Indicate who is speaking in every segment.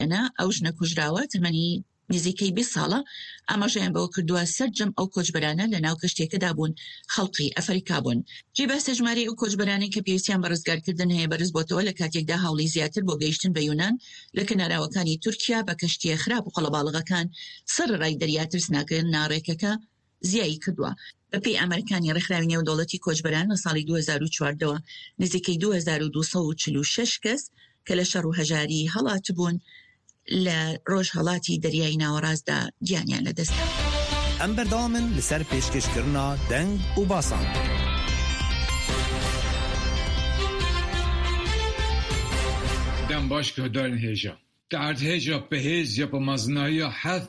Speaker 1: ئەنا ئەو ژنە کوژراوە تەمەنی نزیکەی 20 ساڵە ئاماژەیان بەوە کردووە سەرجەم ئەو کۆچبەرانە لە ناو کەشتێکەدا بوون خەڵقی ئەفریقا بوون. جێ باسە ژمارەی ئەو کۆچبەرانەی کە پێویستیان بە ڕزگارکردن هەیە بەرز بۆتەوە لە کاتێکدا هەوڵی زیاتر بۆ گەیشتن بە یونان لە کەناراوەکانی تورکیا بە کەشتیە خراپ و قەڵەباڵغەکان سەر ڕای دەریا ترسناکردن ناڕێکەکە زیایی کردووە. بەپێی ئەمریکانی ڕێکخراوی نێودەوڵەتی کۆچبەران لە ساڵی 2014ەوە نزیکەی 2246 کەس کە لە شەڕ و هەژاری هەڵات بوون لە ڕۆژهەڵاتی دەریای ناوەڕاستدا گیانیان لەدەستا.
Speaker 2: ئەم بەردەوامن لەسەر پێشکەشکردنا دەنگ و باسان.
Speaker 3: دەم باش کە دارن هێژە. دەرد هێژە بەهێز یا بە مەزنایی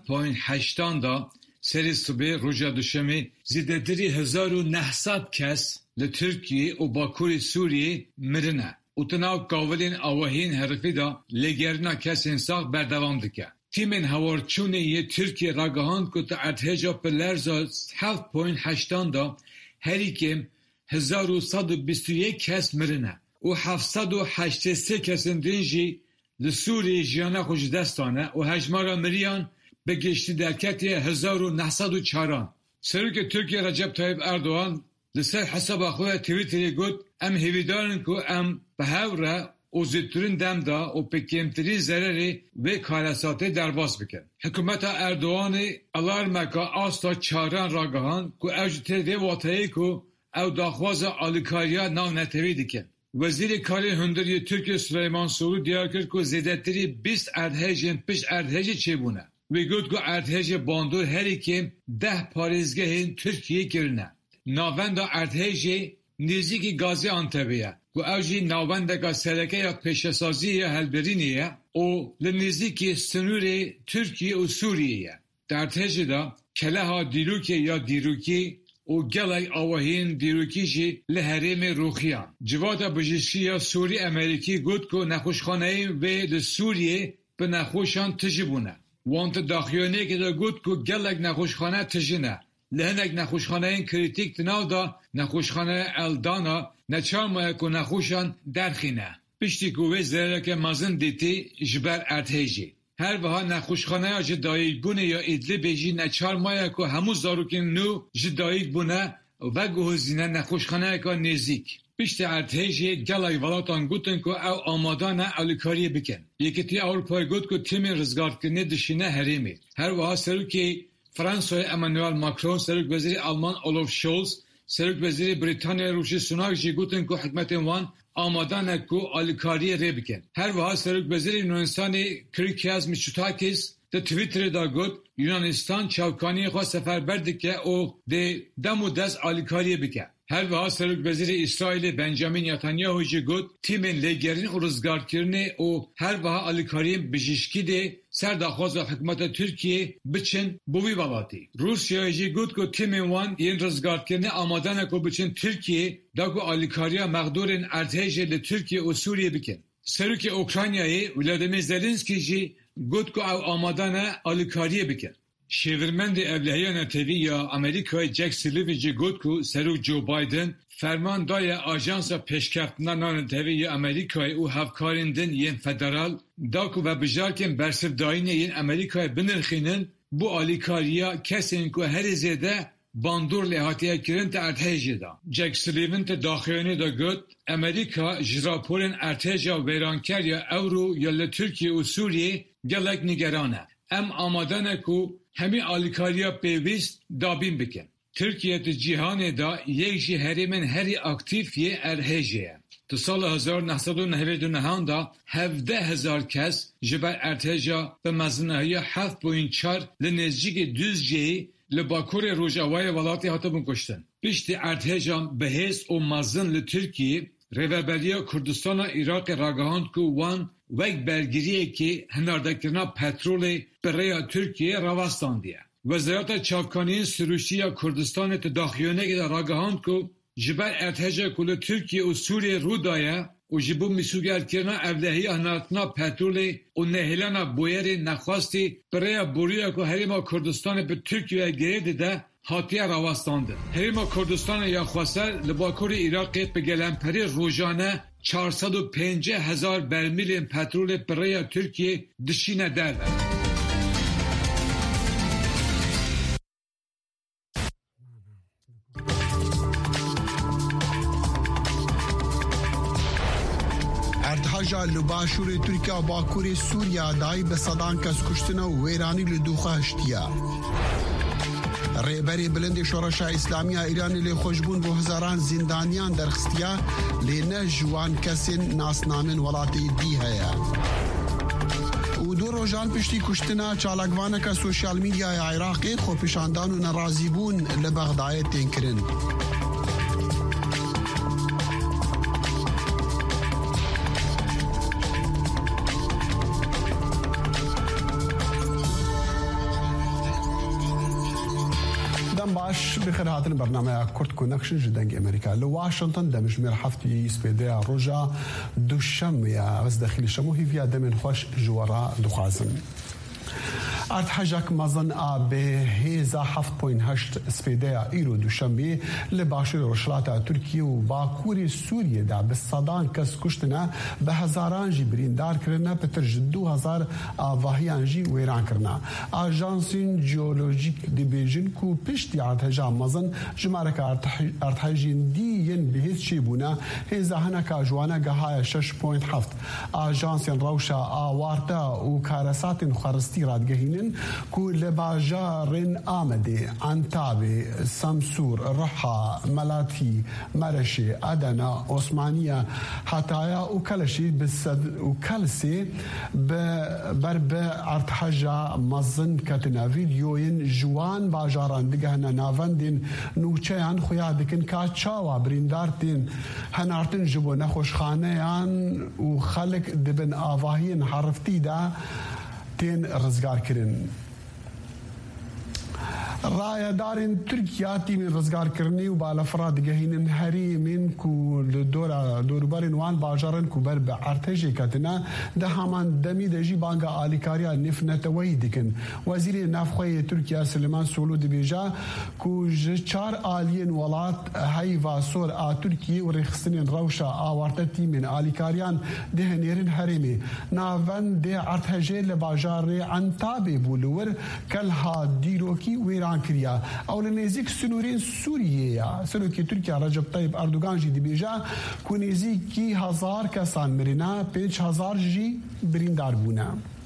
Speaker 3: 7.8 سری سبێ ڕۆژە دوشەمێ زیدەتری 1900 کەس لە تورکیە و باکووری سووریە مرنە. و تناو کاولین آوهین هرفی دا لگرنا کسین ساخت بردوام دکه. تیمین هوارچونه یه ترکیه راگهاند که تا ارتهجا پلرزا 7.8 دا هری کم 1121 کس مرنه و 783 کسین دینجی لسوری جیانه خوش دستانه و هجمارا مریان به گشتی درکتی 1904. سروک ترکیه رجب طیب اردوغان لسر حساب خواه تویتری گفت ام هیویدارن که ام به هوره او زیترین دم دا و پکیمتری ضرری و کارساته درباز بکن. حکومت اردوغان الارمکا آستا چاران راگهان که اوجتر و واطعی که او داخواز آلیکاریا ناو نتوی دیکن. وزیر کاری هندری ترکیه سلیمان سورو دیار کرد که زیدتری 20 اردهجین پیش اردهجی چه بونه. وی گفت که اردهج باندور هری کم 10 پاریزگهین ترکیه کرنه. ناوند ارتهجی نزدیکی گازی آنتبیه و اوجی ناوندگا سرکه یا پیشسازی یا هلبرینیه و لنزدیکی سنور ترکیه و سوریه. در ارتهجی دا کله ها دیروکی یا دیروکی و گلای آوهین دیروکیشی لحریم روخیان. جواد بجشی یا سوری امریکی گود که نخوشخانه و لسوریه به نخوشان تجیبونه. وانت داخیانه که دا گود که گلک نخوشخانه تجینه. لهنک نخوشخانه این کریتیک تناو دا نخوشخانه الدانا نچارمایه که نخوشان درخینه. پشتی که وی زیره که مازن دیتی جبر ارتهجی. هر وها نخوشخانه ها جدایک بونه یا ادلی بیجی نچارمایه که همو زاروکین نو جدایک بونه و گوهزینه نخوشخانه که نزیک. پشتی ارتهجی گلای ولاتان گوتن که او آمادانه اولیکاری بکن. یکیتی اروپای گوت که تیم رزگارد کنه دشینه حریمی. هر وها سرو که فرانسوی امانوئل ماکرون، سرک وزیر آلمان اولوف شولز، سرک وزیر بریتانیا روشی سوناک جی گوتن که حکمت وان آمادانه که آلیکاری ری بکن. هر وها سرک وزیر یونانستان کریکیاز میچوتاکیس ده تویتر دا گوت یونانستان چاوکانی خواه سفر برده که او ده دم و دست آلیکاری بکن. هر وها سرک وزیر اسرائیل بنجامین نتانیاهو جی گوت تیمین لگرین و رزگار کرنه و هر وها آلیکاری بجشکی ده سر داخواز حکومت ترکیه بچن بوی بالاتی. روسیه جی گوت که تیمین وان این رزگار کرنه آمادانه که بچن ترکیه دا که آلیکاریا مقدورن ارتهجه لترکیه و سوریه بکن. سرک اوکراینیای ولادیمیر زلنسکی جی گوت که او آمادانه آلیکاریه بکن. شیورمند ابلهیان تیوی یا امریکای جک سلیوی جی گوت که سروک جو بایدن فرمان دای آژانس پیشکفتنا نان تیوی یا امریکای او هفکارندن ین فدرال دا که و بجارکن برسف داین ین امریکای بنرخینن بو آلیکاریا کسین که هر زیده باندور لحاتیه کرن تا ارتهجی دا. جک سلیون تا داخلانی دا گوت امریکا جراپورن ارتهجا ویرانکر یا اورو یا لترکیه و سوریه گلک نگرانه. ام آمادانه که همی آلیکاریا پیویست دابین بکن. ترکیه تا جیهان دا یک جی هریمن هری اکتیفیه ارتهجیه. تو سال 1999 دا 17,000 کس جبر ارتهجا به مزنهی 7.4 لنزجیک دوزجی لباکور روجاوای ولاتی هاتبون کشتن. پشت ارتهجان بهیز و مزن لترکیه ریوبریا کردستان و عراق راگهاند که وان وک برگیریه که هناردکرنا پترول برای ترکیه رواستاندیه. وزارت چاوکانی سروشی یا کردستان تداخیونه که راگهاند که جبر ارتهجا کل ترکیه و سوریه رو دایه و جبو مسوگر کرنا اولهی اناتنا پترول و نهیلانا بویر نخواستی برای بوریا که هریما کردستان به ترکیه گرید ده هاتیه راوستانده. هریما کردستان یا خواسته لباکور عراقی به گلمپری روزانه 450,000 برمیل پترول برای ترکیه دشینه در.
Speaker 4: ارتحاجا لباشور ترکیه و باکور سوریا دای به صدان کس کشتنا و ویرانی لدوخه هشتیا. ریبری بلند شورش اسلامی ایرانی لی خوشبون بو هزاران زندانیان درخستیا لی نجوان کسی ناسنامن ولاتی دی هیا. و دو روزان پشتی کشتنا چالکوانه که سوشیال میدیای عراقی خو پیشاندان و نرازی بون لبغدای تینکرن. باش بخير هاتن برنامج كرت كونكشن جدنج امريكا لواشنطن دمجمير حفتي سبيديا روجا دوشم يا غز داخل الشموهي فيها دمن خوش جوارا دخازن ارتحاجك مزن به هيزا 7.8 سبيديا ايرو دوشنبه لباشر رشلاتا تركيا و باكوري سوريا دا بالصدان كس كشتنا بهزاران جي بريندار كرنا بترج 2000 آواهيان جي ويران كرنا اجانسين جيولوجيك دي بيجن كو بشتي ارتحاجا مزن جمارك ارتحاجين ديين بهيز شيبونا هيزا هنكا جوانا قهايا 6.7 اجانسين روشا آوارتا و كارسات خارستي رادقهين كل باجار آمده عنتابه سمسور رحا ملاتي مرشي أدنا عثمانية حتايا وكلشي وكلسي برب ارتحاجا مزن كتنا فيديوين جوان باجاران دقهنا نافندين نوچيان خويادكن كاتشاوا بريندارتين هنارتن جبو نخوش خانيان وخلق دبن آواهين حرفتي دا تين رزگار کرن راية دارين تركيا تيم رزگار کرنی و بالافراد گهینن هری من کو دوربارن وان باجارن کو بر ارتجی کتنا ده همان دمی دجی بانگا آلیکاریا نفنت ویدکن وزیر نافخوی ترکیا سلیمان سولو دبیجا کو چار آلین ولات هیوا سور آ ترکیه و رخصنین روشا آوارتا تیمن آلیکاریان ده نیرن هریمی ناون ده ارتجی لباجار عنتابه بولور کل ها دیروکی ویران کریا او لنزیک سنورین سوریه سلوکی ترکیه رجب طیب اردوغان جی دبیجا کو نزیکی 1000 کسان مرینا 5000 جی بریندار بونا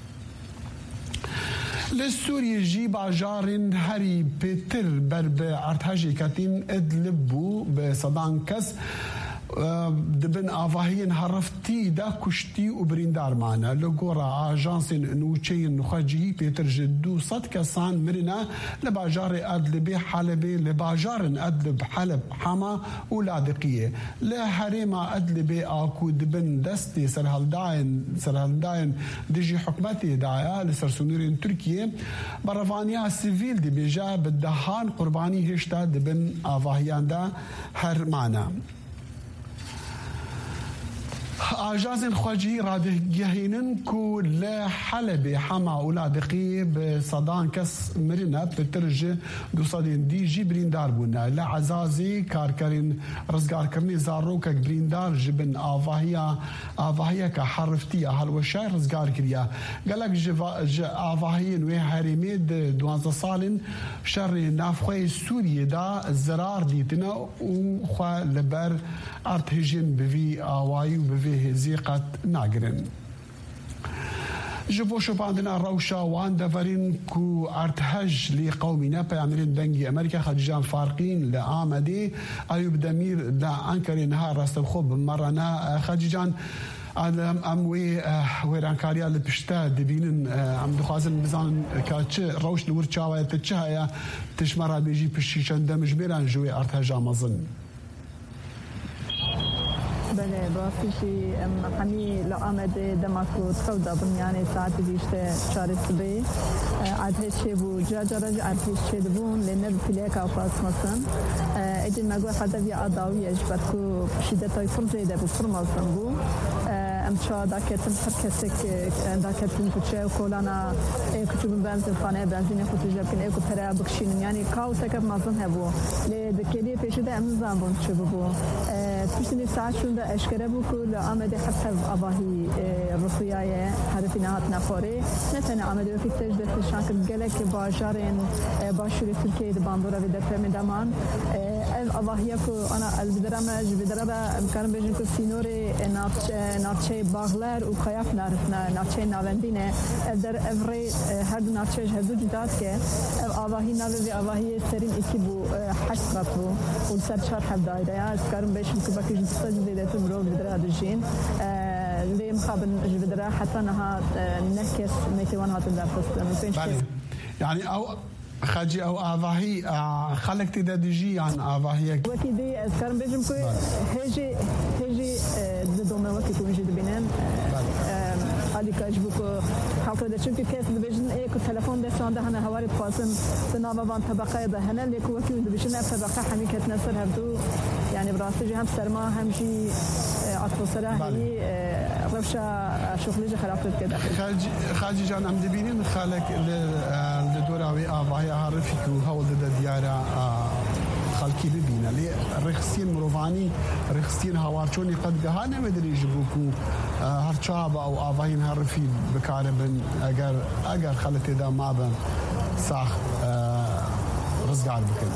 Speaker 4: لسوريا جي باجارن هري بيتر برب ارتحاجي كاتين ادلبو بصدان كس دبن آواهين هرفتي دا كشتي وبريندار معنا لغورا آجانسين نوچين نخاجي بيتر جدو صد كسان مرنا لباجار أدلبي حلبي لباجارن أدلب حلب حما ولادقية لحريما أدلبي آكو دبن دستي سرهالداين ديجي حكمتي دايا لسرسونيرين تركيا برفانيا سيفيل دي بيجا بالدهان قرباني هشتا دبن آواهيان دا هر معنا آجاز خواجی راده گهینن کو لحلب حما اولادقی بصدان کس مرنا بترج دوصدين دی جی بریندار بونا لعزازی کارکرین رزگار کرنی زارو که بریندار جبن آواهیا که حرفتی هلوشای رزگار کریا گلک آواهین و حریمید 12 سالن شر نافخوی سوریه دا زرار دیتنا و خواه لبر ارتهجین بوی آوایی و بوی هزيقة ناقرن جبو شباندنا روشا وان دفرين كو ارتهج لقومنا بيعملين دنجي امريكا خدجان فارقين لآمدي ايوب دمير دا انكري نهار راستبخوب مرنا خدجان اموي ويرانكاريا لبشتا دبينن عم دخازن بزان كاتش روش نور تشاوي تشهايا تشمرا بيجي بشيشان دمج بيران جوي ارتهج مظن
Speaker 5: بله بافتشی همی لآمد دماغو تخودا بنیانی ساعت بیشتر 4 صبح عادهش بو جاجرج عادهش دبون لنر فيليكا وفاس مثلا ایدی مگو حدا وی عداوی اجبر کو شدتای فرزیده بو فرمازن بو امشا داکتن هر کسی که داکتن کوچه و کولانا کوچه بنزین خانه بنزین خود جاب کن اکو پره بکشین یعنی کاوس که مازن هبو لی دکلی پیشده امن زنبون چه بو پیشنی ساعت شونده اشکره بو کل آمده حسب آواهی روسیای هدفی نهات نخوری نتنه آمده وقتی تجدید شانکر گله که باجارین باشوری ترکیه باندورا و دفعه میدمان آواهی کو آنا البدرام جبدرام امکان بیشتر کو سینوری نافچه باغلر و خیاف نافچه ناوندینه در افری هر دو نافچه هر دو جدات که آواهی ناوی آواهی سرین اکی بو حساب بو و سرچار حدایده یا اسکارم بیشتر کو باکی جدت زیاده تو مرو بدرا دشین لیم خابن جبدرا حتی نها نکس میتوان هات در فست
Speaker 4: يعني او خاجي او آواهي خلق تدادجي عن آواهي
Speaker 5: وقتی دی از کارم بیشم که هجی دومه وقتی که میشه دبینن حالی کاش بکو حالا در چون که کس دبیشن ایکو تلفن دستانده هنه هواری پاسن سنابا وان طبقه ده هنه لیکو وقتی دبیشن اف طبقه همی کت نصر هردو يعني براستی هم سرما همشی اتمسفر هی روشا شغلی خرافت كده
Speaker 4: خاجي جان ام دبينين خالك لدوراوي آواهي عارفك وهو ضد ديارة خالكي ببينا لي رخصين مروفاني رخصين هوارچوني قد جهانه مدري يجبوكو هرچاب او آواهين عارفي بكاربن اگر خلت دا ما بن صح رزقار بكن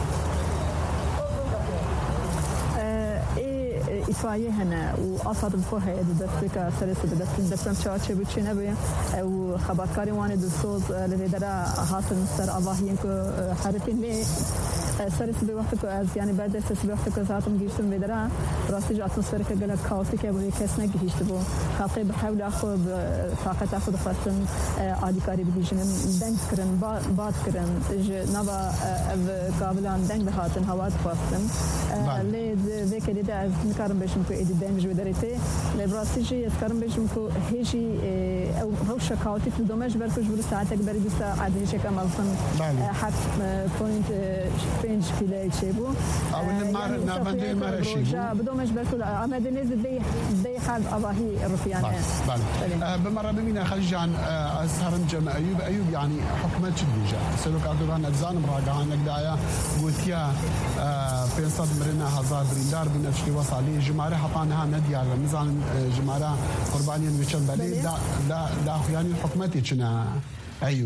Speaker 5: إسرائيل هنا وأصعد بفوها دستك سلسلة دستم شاشه بتشينا بي وخبركاري واني دستوز لذا حاصل مستر أباهين كو حرفين لي سرس بوقتك از يعني بعد سرس بوقتك زاتم جيشتم بدرا راسي جاتم سرك قال كاوسي كبري كسنا جيشت بو خاطي بحاول اخذ طاقه اخذ خاصن عادي كاري بيجن دنگ كرن باد كرن نبا قابلان دنگ بهاتن هوات خاصن لي ذيك اللي از نكرم بشم كو ايدي دنج بدريتي لبراسي جي اسكرم بشم كو هيجي او هو شكاوتي في دوماج بركوش بر ساعتك بري عادي شكا مالصن حق بوينت بنج كيلو شيبو
Speaker 4: او النمار نابندي مارشي
Speaker 5: بدومش بركل عمد نزل دي حال اباهي الرفيان
Speaker 4: بمره بمينا خلجان اسهرن جمع ايوب يعني حكمت شديجه سلوك اردوغان ابزان مراجعان نقدايا قلتيا بينصد مرنا هزار بريندار بنفشي وصالي جماره حطانها نديار مزان جماره قربانيا ويشن بالي دا يعني حكمتي كنا ايوب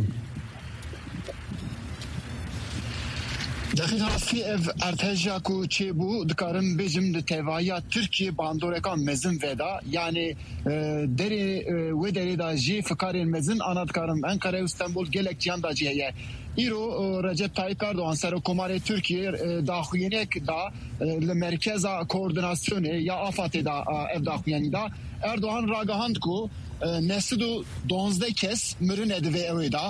Speaker 6: دقیقا فی ارتجا کو چه بو دکارم بجم د توایا ترکیه باندورکا مزن ودا یعنی دری و دری دا جی فکارین مزن انا دکارم انقره استانبول گلک جان دا جیه ایرو رجب طایب اردوغان سرکومار ترکیه داخوینک دا لمرکز کوردیناسیون یا آفات دا اف داخوینی دا اردوغان راگهاند کو نسدو 12 کس مرن ادوی اویدا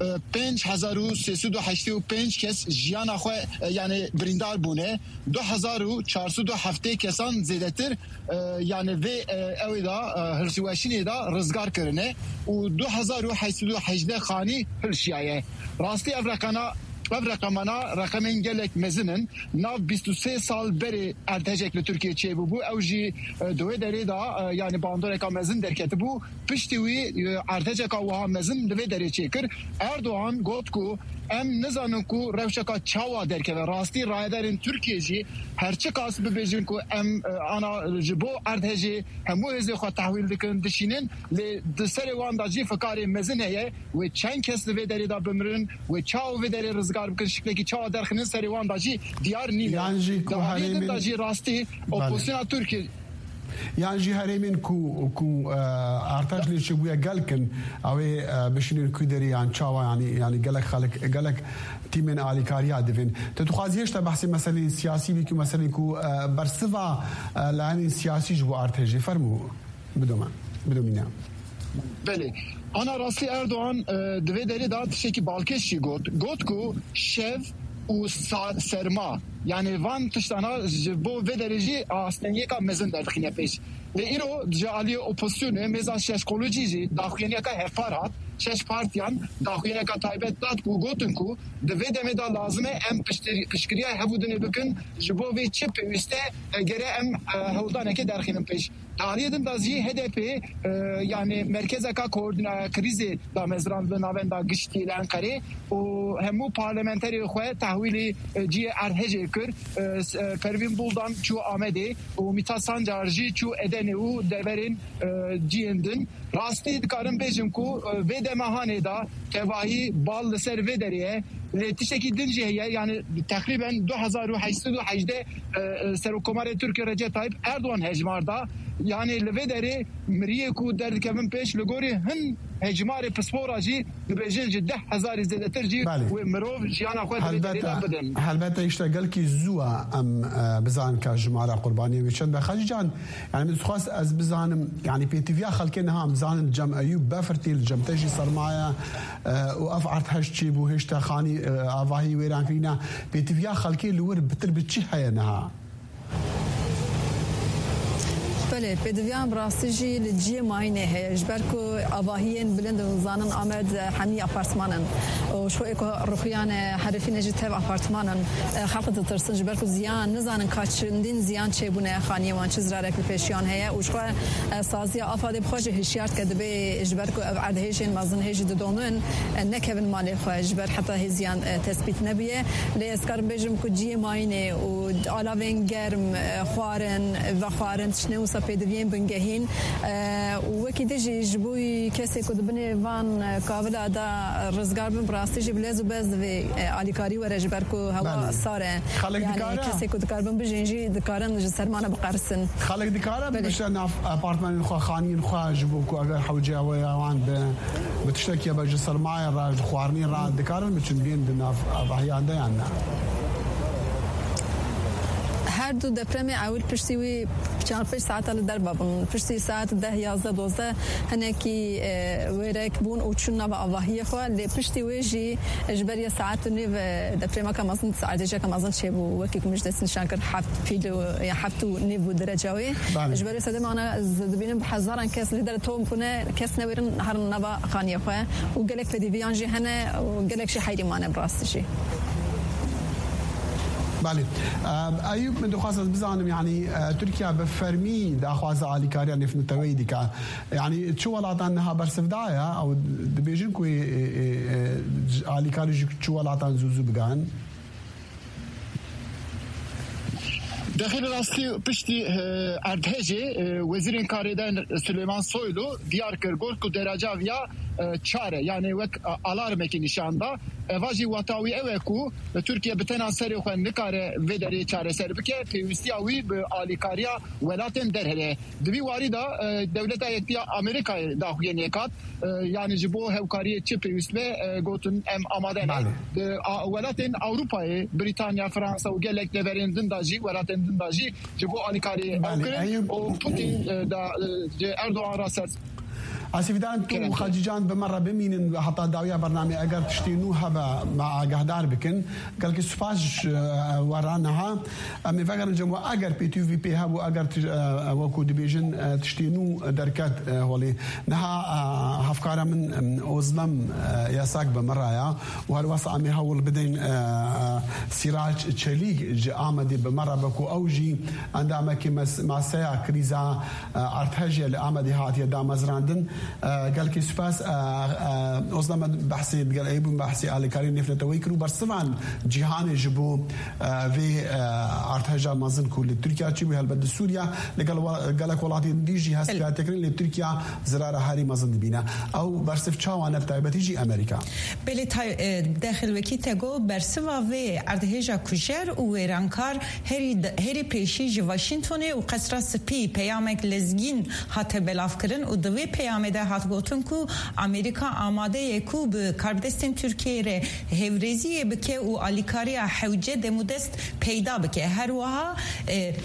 Speaker 6: 5385 کس جیانا خو یعنی بریندار بونه 2407 کسان زیادتر یعنی و اویدا هرسواشینی دا رزگار کرنه و 2818 خانی هرشیایه راستی رقمنا رقمین گلک مزنن ناو 23 سال بری ارتجک لترکیه چه بو او جی دوی دری دا یعنی باندورکا مزن درکت بو پشتوی ارتجکا وها مزن دوی دری چه کر اردوغان گوت کو ام نزانن کو روشکا چاوا درکه راستی رایدارین ترکیه جی هرچی کاس ببیجن کو ام انا جبو ارتجی همو هزی خوا تحویل دکن دشینن لی دسر وان دا جی فکاری مزن هیه و چند کس دوی دری دا بمرن و چاو وی دری رزگار بکن شکلی که چاوا درخنن سری وان دا جی دیار نیمه دا جی راستی اپوزیسیون ترکیه
Speaker 4: يعني جي هريمين كو ارتاج لي شويه قالكن او بشنو كودري عن تشاوا يعني قالك خلق قالك تيمن علي كاريا دفن تتخازيش تبحث مسألة سياسي بيكو مسألة كو برسفا لاني سياسي جو ارتاج فرمو بدو مينا
Speaker 6: بله انا راسي اردوغان دوی دری داد شکی بالکشی گوت کو شف و سرما يعني وان تشتانا بو في درجي استنيه کا مزن در دخینه پیش ایرو جالی اپوزیسیون مزاج اشکولوژی داخینه کا هفارات شش پارتیان داخوینه که تایبت داد کو گوتن کو دوی دمه دا لازمه ام پشکریه هفودنه بکن جبو وی چه پیوسته گره ام هودانه که درخینم پیش تاریدن دازی HDP yani merkeze ka koordina krizi da mezran ve navenda gişti Ankara o hemu parlamenteri xwe tahvili ci arhece kır Pervin Buldan çu Ahmedi o Mithat Sancarji çu edeni u deverin ciyendin rasti dikarın bejim ku ve demahane da tevahi bal ser ve deriye tişteki dinciye yani takriben 2008'de Serokkomare Türkiye Recep Tayyip Erdoğan hecmarda yani لفدري مريكو درد كمان بيش لغوري هن هجماري بسبورا جي ببيجين جي 10,000 زيادتر جي ومروف جيانا خوات
Speaker 4: هلبتا يشتغل كي زوا ام بزان كجمارة قربانية ويشن بخاجي جان يعني من خاص از بزانم يعني بي تي في خلكنها بزان جم ايوب بافرتي الجم تجي صرمايا وافعرت هشتي بو هشتا خاني افاهي ويران فينا بي تي في خلكي لور بتر بتشي هينها
Speaker 5: بله بدویان براستیجی لجی ماینه هی جبرکو آواهین بلند و زانن آمد همی آپارتمانن و شو اکو رخیان حرفی نجت هف آپارتمانن خلق ترسن جبرکو زیان نزانن کاچندین زیان چه بونه خانی وان چیز را رکل پیشیان هی و شو سازی آفاده بخوش هشیارت که دبی جبرکو عد هیجین مازن هیج ددومن نکبن مالی خو جبر حتی هزیان تثبیت نبیه لیسکار بجم کو جی ماینه و علاوه گرم خوارن و خوارن شنو پیدوین بنگهین و کی دیجی جبوی کسی که دبنی وان کاولا دا رزگار بن براستیجی بلز و بز و آلیکاری و رجبر کو هوا ساره یعنی کسی که دکاربن بجنجی دکارن جسرمانه بقرسن
Speaker 4: خالق دکاره بشن آپارتمان خو خانین خو جبو کو اگر حوجی و وان بتشتکی با جسرمای راج خوارنی را دکارن بچن بین دنا احیان دیان
Speaker 5: هر دو دپرم اول پشتی وی 4-5 ساعت در بابن پشتی ساعت 10-11-12 هنکی ویرک بون و چون نوا آواهی خو لی پشتی ویجی اجباری ساعت نیو دپرم که مازن ساعتی که مازن چه بو وکی که مجلس نشان کرد هفت نیو درجه‌ای اجباری ساده معنا زدبینم بحزارن کس لیدر توم کنه کس نویرن هر نوا خانی خو و گلک فدیویان جی هنه و گلک شی حیری مانه براستشی
Speaker 4: بله أيوب من دخاسة بزانم يعني تركيا بفرمي داخواز على كاريا نف نتويدي كا يعني شو ولا عطانها برسفدايا أو دبيجن كوي على كاري شو ولا عطان زوزو بجان
Speaker 6: داخل راستي بشتي اردهجي وزير كاردان سليمان سويلو ديار كرغول كو درجه ويا çare yani vek alarmeki nişanda evaji watawi eveku Türkiye bitena seri xwe nikare vederi çare ser bike peyvistiya wî bi alîkariya welatên derhere divî warî da Devleta Yektiya Amerîkayê daxuye nekat yani ji bo hevkariyê çi peyvîst ve gotin em amade ne welatên Avrupayê Britanya Fransa û gelek deverên din da jî welatên din da jî ji bo alîkariyê ew û Putin da Erdoğan ra ser
Speaker 4: اسیفدان تو خالجان بمره بمینن حتی داویا برنامه اگر تشتینوها مع قهدار بکن قال که سپاس ورانها اما فکر نجمع اگر پی تی وی پی ها و اگر وکو دیویژن تشتینو درکت ولی نها هفکارا من اوزمم یاساک بمره یا و هر واسه امی هول بدین سراج چلیک جا آمدی بمره بکو اوجی اندامه که مسیا کریزا ارتهجی لآمدی هاتی دام ازراندن قال كي سباس أصلا بحثي قال أيبون بحثي على كارين نفلت ويكرو برسفان جهان جبو في أرتجا مازن كل تركيا تشوي هالبد سوريا قال لك والله ديجي هسه تكرين لتركيا زرارة هاري مازن بينا أو برسف شاو أنا بتاعي بتيجي أمريكا
Speaker 7: بلي داخل وكي تجو برسوا في أرتجا كوشر وإيرانكار هري بيشي واشنطن وقصر سبي بيامك لزجين حتى بلافكرن ودوي بيام ده هات گوتن کو امریکا آماده یکو به کاربدستن ترکیه ره هفرزی بکه و آلیکاری حوجه دمودست پیدا بکه هر وها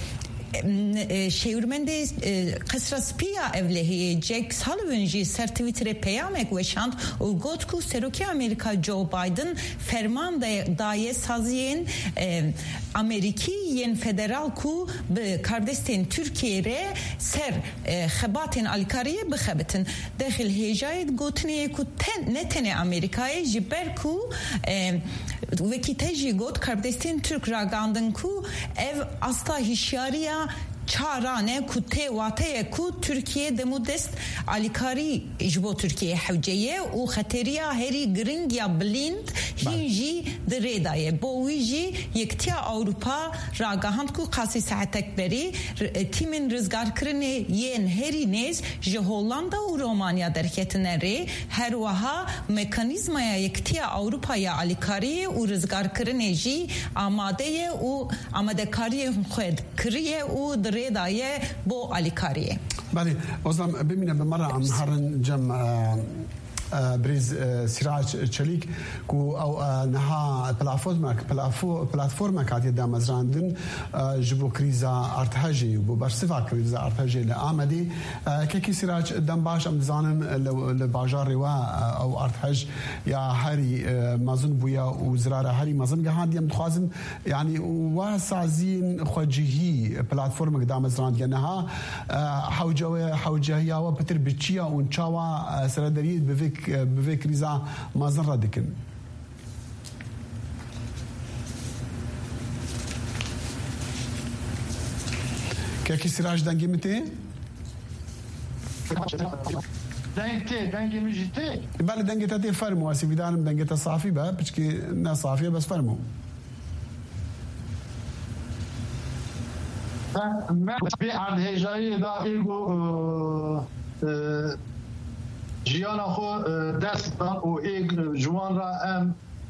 Speaker 7: شیورمند قصرس پیا اوله جک سالوین جی سر تویتر پیامک وشاند و گفت که سروکی آمریکا جو بایدن فرمان دای سازین امریکی ین فدرال کو به کردستان ترکیه ره سر خباتن الکاریه بخبتن داخل هجایت گوتنیه کو نتنه امریکای جبر کو وکی تجی گوت کردستان ترک راگاندن کو ev asla hişyariya çarane ku te vate ku Türkiye demudest alikari jbo Türkiye havceye u khateriya heri gring ya blind hinji de redaye boğiji yektiya Avrupa ragahand ku qasi saatek beri timin rızgar krine yen heri nez je Hollanda u Romanya derketine re her waha mekanizmaya yektiya Avrupa ya alikari u rızgar krine ji amadeye u amadekariye khod kriye u دایه بو الیکاریه.
Speaker 4: بله، ازم ببینم به مرا عم هرن جم بريز سراج تشليك كو او نها بلاتفورما كاتي دا مزراندن جبو كريزا ارتهاجي بو برسفا كريزا ارتهاجي لامدي كيكي سراج دم باش ام زانن لباجار روا او ارتهاج يا هاري مازن بويا وزراره هاري مازن جهاد يم تخازم يعني واسازين خوجهي بلاتفورما دا مزراند ينها حوجه يا وبتر بتشيا ونشاوا سردريد بفيك ريزا ما زرا دكن كيكي سراج دنجي متي
Speaker 6: دنجي مجتي
Speaker 4: بالي دنجي تاتي فرمو اسي بدانم دنجي تصافي با بشكي نا صافيه بس فرمو
Speaker 6: ما في عند هجاي دا ايغو جیانا خو دستان و ایگ جوان را ام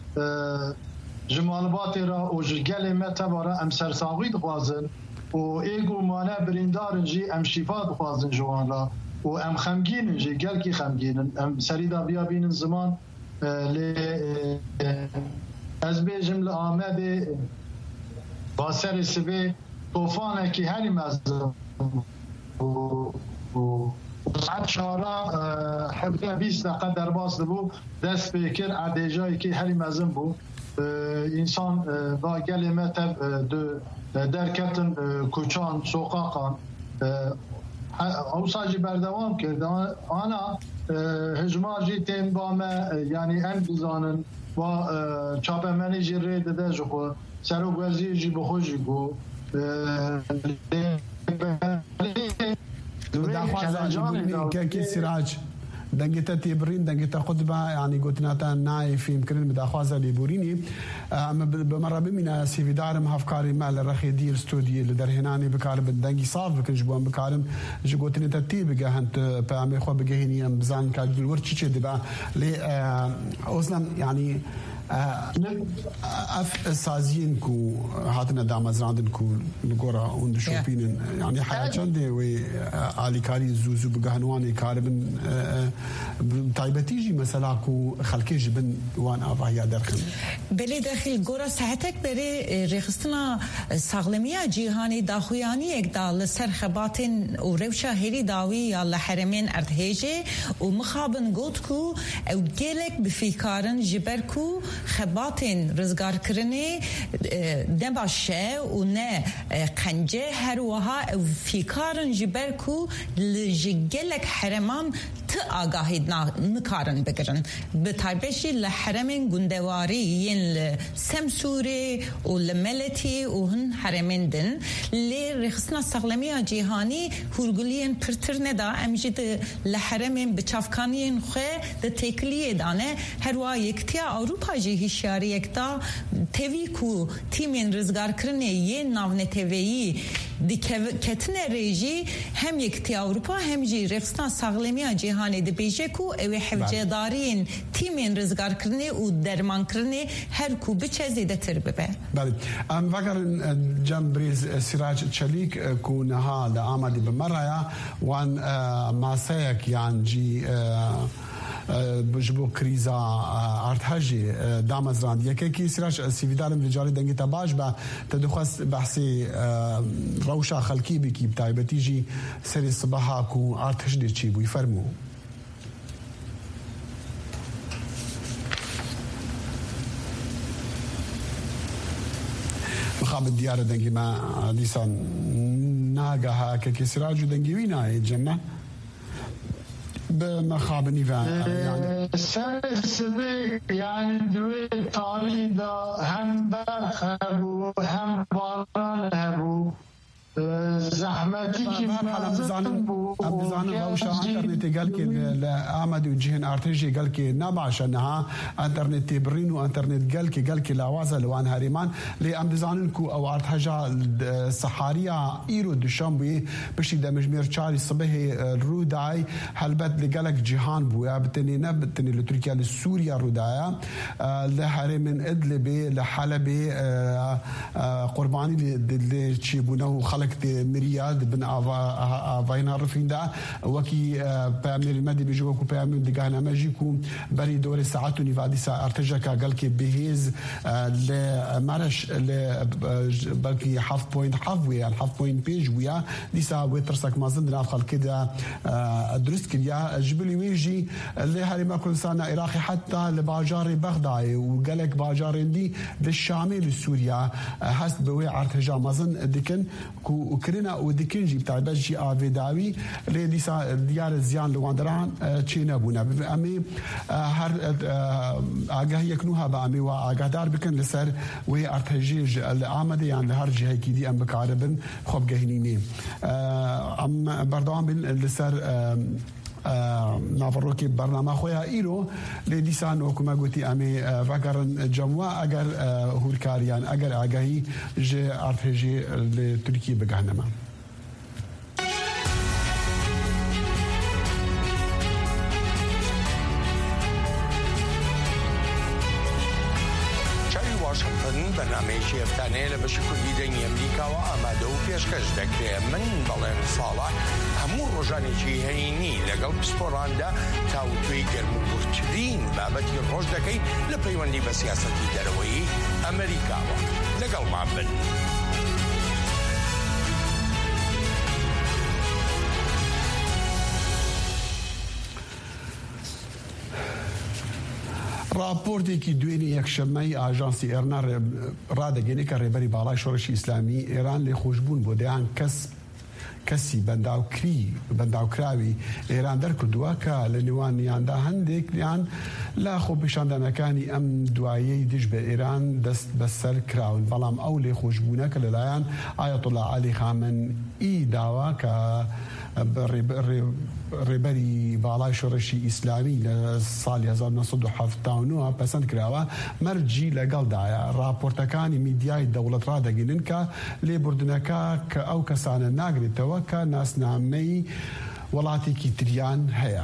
Speaker 6: جمالباتی را و جگل متبارا ام سرساوی دخوازن و ایگو مانه بریندارن جی ام شفا دخوازن جوان را و ام خمگینن جی گل کی خمگینن ام سریدا بیا بینن زمان لی از بیجم لآمه بی باسر سبی طوفانه کی هری مزدن ساعت شارا حبته 20 دقیقه در باز بو دست بکر عدیجایی که هری مزن بو انسان با گلمت درکتن کوچان سوقاقان او ساجی بردوام کرد آنا هجماجی تیم با ما یعنی ام بزانن و چاپ منیجی رید ده جخو سرو گوزی جی بخوشی بو
Speaker 4: كي سراج دنجتا تبرين دنجتا خطبه يعني قلتنا نايف يمكن مداخوازه لبوريني بمره بمنا سيفي دارم هافكاري مال الرخي دير استوديو لدرهناني بكارب دنجي صاف بكن جبوان بكارم جو قلتني تتي بقى هنت بامي خو بقهني بزان كاد الورتشي دبا لي اصلا يعني اف سازين كو هاتنا دامزراندن كو نقرا وندشوبين يعني حياه شندي وي علي كاري زوزو بقهنواني كاربن تايبتيجي مثلا كو خلكي جبن وان افايا درخن
Speaker 7: بلي داخل قرا ساعتك بري رخصتنا ساغلميه جيهاني داخوياني اقدا لسر خباتن وروشا هري داوي يلا حرمين ارتهيجي ومخابن قوتكو او جيلك بفيكارن جبركو خباتن رزگار کرنه نباشه و نه قنجه هر وها فیکارن جبرکو لجگلک حرمان ت آگاهی نکارن بگرن به تایبشی لحرمین گندواری ین سمسوری و لملتی و هن حرمین دن لی رخصنا سغلمی جیهانی هرگلین پرتر ندا امجد لحرمین بچافکانین خواه ده تکلیه دانه هر وا یکتیا اروپا جی هشیاری یکتا تیوی کو تیمین رزگار کرنه یه ناونه تیویی دی کتنه ریجی هم یکتیا اروپا هم جی رخصنا سغلمی جیهانی دی بیجه کو اوی حفجهدارین تیمین رزگار کرنه و درمان کرنه هر کو بچه زیده تر ببه
Speaker 4: بله ام وگر جم بریز سراج چلیک کو نها دا آمدی بمرایا وان ماسایک یان جی بجبو كريزا ارتهاجي دامزران يكي سراج سيفيدار بجاري دنگي تباش با تدخص بحثي روشا خلقي بكي بتايبتيجي سري الصباح كو ارتهاج دي تشي بو يفرمو مخاب الديار دنگي ما لسان ناقها كي سراج دنگي وينا الجنة بمخاب نيفان
Speaker 8: يعني سلسلة يعني دوي طالي دا هم بخبو هم باران هبو زحمتي
Speaker 4: بزانن روشا انترنت قال كي لامد وجهن ارتجي قال كي نبعش انها انترنت برين وانترنت قال كي لاوازه لوان هريمان لي ام بزاننكو او ارتجا الصحاريه ايرو دشامبي بشي دمجمير تشاري صبح الروداي هلبت لقالك جيهان بويا بتني نبتني لتركيا لسوريا الرودايا لهرم من ادلب لحلب قرباني اللي تشيبونه خلق مرياد بن افاينا رفيندا وكي بامير المدي بيجوكو بامير دغانا ماجيكو بري دور ساعات نيفاديسا ارتجاكا قال كي بهيز لمارش بلكي حاف بوينت حافوي حاف بوينت بيج ويا ديسا ويترسك مازن نافخل كده درست كيا جبلي ويجي اللي هاري ما كل سنه عراقي حتى لباجار بغداد وقالك باجار دي للشامي لسوريا حسب وي ارتجا مازن ديكن وكرنا وديكنجي بتاع بجي افي داوي ليسا ديار زيان لواندران تشينا بونا امي هر اگه يكنوها بامي واگادار بكن لسر وي ارتجيج الامده يعني لهر جهه كيدي ام بكاربن خب جهنيني ام بردام لسر نافروكي برنامج خويا إيرو لديسان وكما قلتي أمي فكرن جموا أجر هوركاريان أجر أجاهي ج أرتجي لتركيا بجهنم.
Speaker 9: برنامج افتانه لبشکلی دنی امریکا و آماده و پیشکش دکره من بلن صالح همون روزانه چی هنینی لگل بسپورانده تا و توی گرم و برترین بابتی روز دکی لپیوندی به سیاستی دروی امریکا و لگل ما بن
Speaker 4: راپورتی که دوینی یک شمعی آژانسی ایرنا رادگینی که ریبری بالای شورش اسلامی ایران لی خوشبون بوده آن کسی بنداوکراوی ایران در کردوا که لنوان یانده هندک لیان لا خوب بشانده مکانی ام دوایی دیش به ایران دست بسر کراون بلام او لی خوشبونه که للایان آیت الله علی خامنئی داوا که ریبری بالای شورشی اسلامی لسال 1979 پسند کراوه مرجی لگل دایا راپورتکانی میدیای دولت را دگینن که لی بردنکا که او کسان ناگریتوا که ناسنامهی ولاتی کی تریان هیا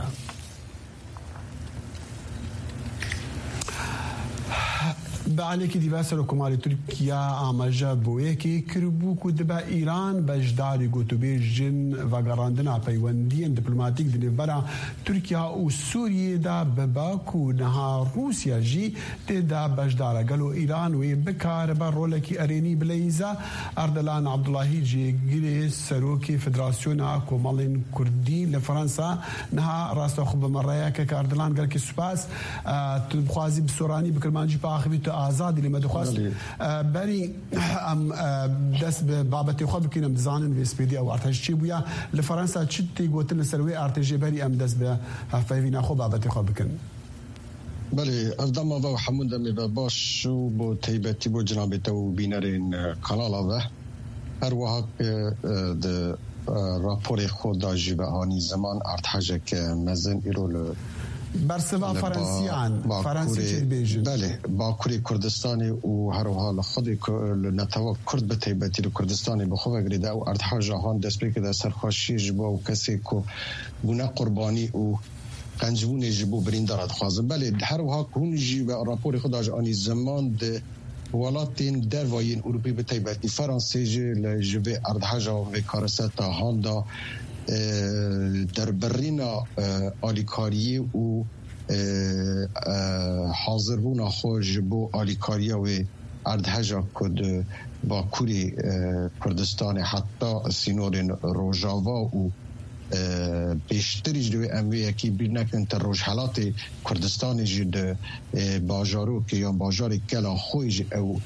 Speaker 4: بعليك ديفاسر وكمال تركيا آماجا بويكي كربوكو دبا إيران بجداري قوتو بيجن وغراندنا بيواندين دبلوماتيك دنبرا تركيا وسوريا دا بباكو نها روسيا جي دا بجدارا قالوا إيران ويبكار برولكي أريني بليزا أردلان عبد الله جي جليس سروكي فدراسيون كومالين كردين لفرنسا نها راسو خب مرايا كاردلان قال كي سباس تبخوازي بسوراني بكرمانجي باخبي آزادی لما دخواست بری ام دست به بابتی خواب بکنم دزانن به اسپیدی او ارتش چی بویا لفرانسا چی گوتن سروی ارتش بری ام دست به هفایوینا خواب بابتی خواب بکن
Speaker 10: بله اردم و حمود می باش و با تیبتی با جناب تو بینرین کانال و هر وقت د راپور خود داجی به آنی زمان ارتش که مزن ایرول
Speaker 4: برسوا فرانسیان فرانسی بیجن
Speaker 10: بله باکوری کردستانی و هر حال خود نتوا کرد به تیبتی کردستانی به خو گریده او ارتحال جهان دست به که سرخوشی جبا و کسی کو گونه قربانی او قنجون جبو بریندارد خوازم بله هر وها کون جی به راپور خود آنی زمان ده ولاتین درواین اروپی به تیبتی فرانسی لجوه اردهجا و کارستا هاندا در برینا آلیکاری و حاضربونا خوش بو آلیکاریا و اردهجا کد با کوری کردستان حتی سینور روژاوا و بیشتریش دوی اموی اکی بیر نکن تر روژحالات کردستان جد باجارو که یا باجار گلا خویج او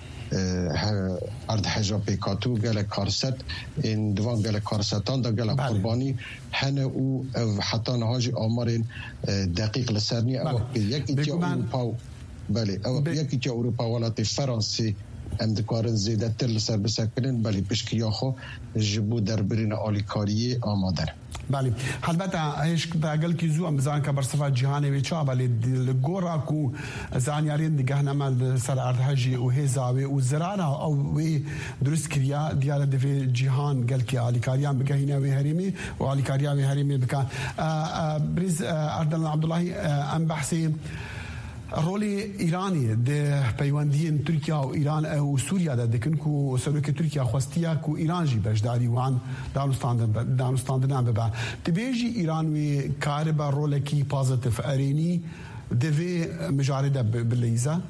Speaker 10: اردهجا پیکاتو گل کارست این دوان گل کارستان دا گل قربانی هنه او حتی نهاج آمارین دقیق لسرنی او یکی تیا اروپا بله او یکی تیا اروپا ولات فرانسی ام دکارن زیده تر لسر بسکنن بله پشکیا خو جبو در برین آلیکاریه آمادن
Speaker 4: بله البته هیچ داگل کی زو ام بزن که برصفه جهانی و چا بله گورا کو زانیارین دیگه نمال سر اردهجی و هزاوی و زراعه او درست کریا دیار دفع جهان گل کی آلیکاریان بگهینه و هریمی و آلیکاریا و هریمی بکن بریز اردن عبداللهی ام بحثی رول ایرانی ده پیوندین ترکیه و ایران و سوریا ده دکن کو سروک ترکیه خوستیا کو ایران جی بجداری وان دانستاندن ببا تبیجی ایران و کار با رول کی پازیتیف ارینی دوی مجارده بلیزا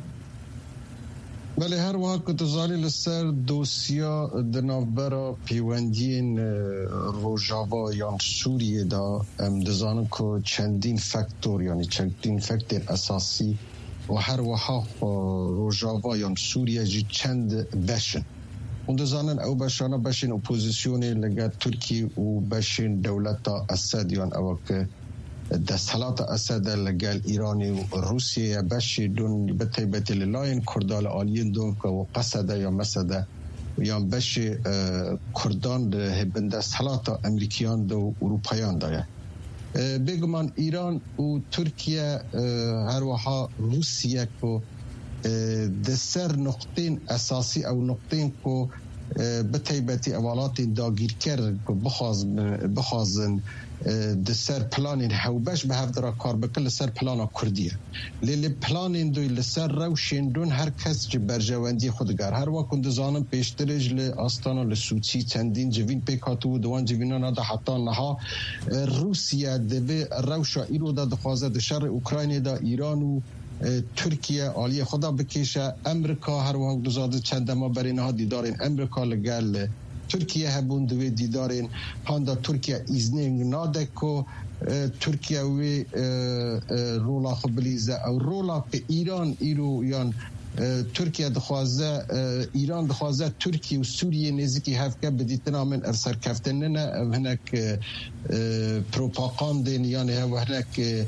Speaker 10: بله هر وقت که تزالی لسر دوسیا دنابرا پیوندین روژاوا یا سوریه دا دزانم که چندین فاکتور یعنی چندین فاکتور اساسی و هر وقت روژاوا یا سوریه جی چند بشن اون دزانن او بشانه بشن اپوزیسیونی لگه ترکی و بشن دولتا اسد یعنی او که دستحالات اسد لگل ایرانی و روسیه بشی دون بطیبتی لاین کردال آلیین دون که و قصده یا مسده یا بشی کردان ده بندستحالات امریکیان ده و اروپایان ده بگمان ایران و ترکیه هر وحا روسیه که دسر نقطین اساسی او نقطین که بطیبتی اولات داگیر کرد که بخوازن دسر پلانین هوبش به هفدرا کار بکل لسر پلانا کردیه لیلی پلانین دوی لسر روشین دون هر کس جی برجواندی خودگار هر واکن دزانم پیشترج لی آستانا لسوچی چندین جوین پیکاتو دوان جوینانا دا حتی نها روسیه دوی روشا ایرو دا دخوازه دشر اوکراین دا ایران و ترکیه عالی خدا بکشه امریکا هر وقت دوزاده چند ما برینها دیدارین امریکا لگل ترکیه هبون دوی دیدارین هاندا ترکیه ایزنینگ ناده که ترکیه وی رولا خبلیزه او رولا که ایران ایرو یان ترکیه دخوازه ایران دخوازه ترکیه و سوریه نزدیکی هفته بدیتنا من ارسر کفتن نه هنک پروپاگاندین یعنی هنک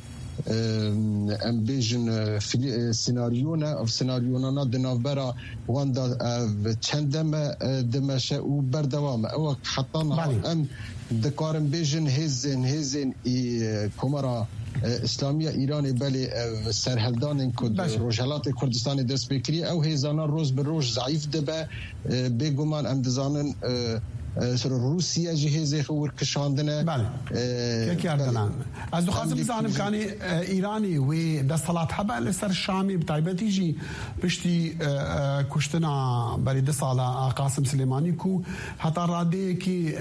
Speaker 10: ام بیژن سناریونا او سناریونا دنابرا واندا چندم دمشه او بردوام او حتی ام دکارم بیژن هزن کمرا اسلامی ایران بله سرهلدان کد روجلات کردستان دست بکری او هزانا روز به روز ضعیف دبه بگمان ام دزانن سر روسیه جهازی خور کشاندنه
Speaker 4: بله کی کردن از دو خاصم بزنم کانی ایرانی و دستلات حبه لسر شامی بتایبتی جی پشتی کشتنا برای 2 سال قاسم سلیمانی کو حتی راده کی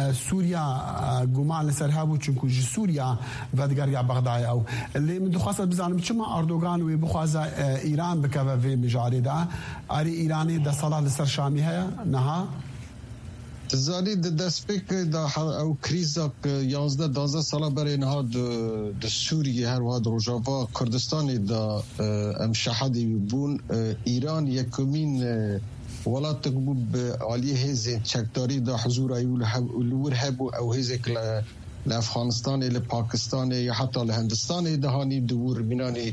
Speaker 4: سوریا گمان لسر هبو چونکو جی سوریا ودگر یا بغداد او اللي من دو خاصم بزنم چما اردوغان و بخوازه ایران بکوه و مجارده اری ایرانی دستلات لسر شامی ها نها
Speaker 10: تزالی دست بکر دا او کریزا 11-12 ساله برای نها دا سوریه هر واد روژاوا کردستانی دا امشاحدی بون ایران یکمین ولات قبوب عالی هزین چکداری دا حضور ایول هبو او هزک لافغانستان لپاکستان یا حتی لهندستان دهانی دور بینانی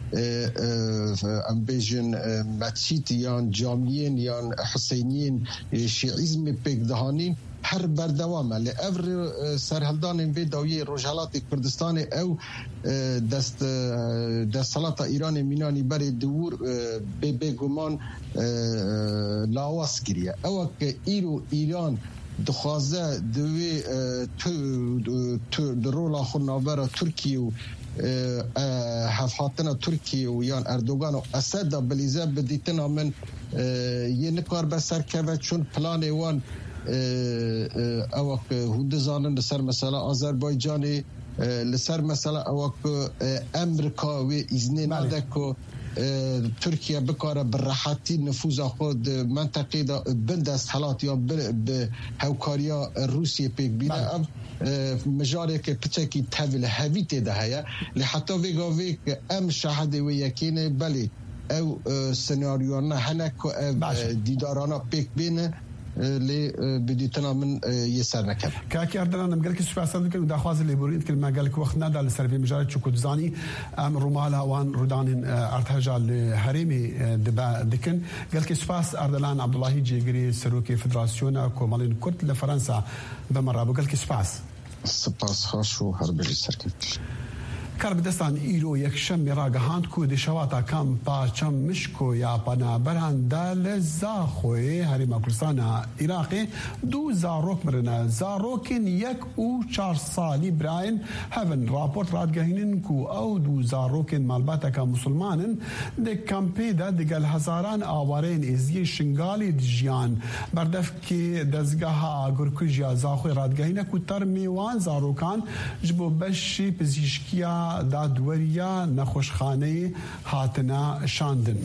Speaker 10: امبیجن مچیتی یا جامیین یا حسینین شیعیزم پیک دهانی هر بردوامه لأفر سرهلدان بی داویه روجهالات کردستان او دستالات ایران مینانی بری دور بی گمان لاواس کریه او که ایران دخوازه دوی درولا خونابرا ترکیه و هفهاتنا ترکیه و یان اردوغان و اسد بلیزه بدیتنا من یه نکار بسر که چون پلان وان اوک هود زانن سر مثلا آذربایجانی لسر مثلا اوك امریکا و اذن نادکو ترکیه بکاره براحتی نفوذ خود منطقه دا بندست حالات یا به هوکاریا روسیه پیک بینه مجاری که پچکی تحویل هویت ده هیا لحتا ویگاوی که ام شاهده و یکینه بلی او سناریونا هنک و دیدارانا پیک بینه لی بدیتنا من یسر نکرد.
Speaker 4: که اردلان نمگل که سپاس دادم که داخواز لیبورید که مگل که وقت ندال سرفی مجارد چو کدزانی ام رومالا وان رودان ارتجال هریمی دکن گل که سپاس اردلان عبداللهی جیگری سروکی فدراسیون کومالین کرد لفرانسا بمرابو گل که
Speaker 10: سپاس خاشو هر بری سرکت.
Speaker 4: کار بدستان ایرو یک شم راگهاند کو دشواتا کم با چم مشکو یا پنا برهن دال زاخوی هریما کردستان عراقی 2 زاروک مرنا زاروکین 1 و 4 سالی براین هفن راپورت رادگهینن کو او 2 زاروکین مالباتا که مسلمانن ده کمپیدا دگل هزاران آوارین ازی شنگالی دجیان بردف که دزگاه گرکوژیا زاخوی رادگهینه کو تر میوان زاروکان جبو بشی پزیشکیا دادوریا نخوشخانه هاتنا شاندن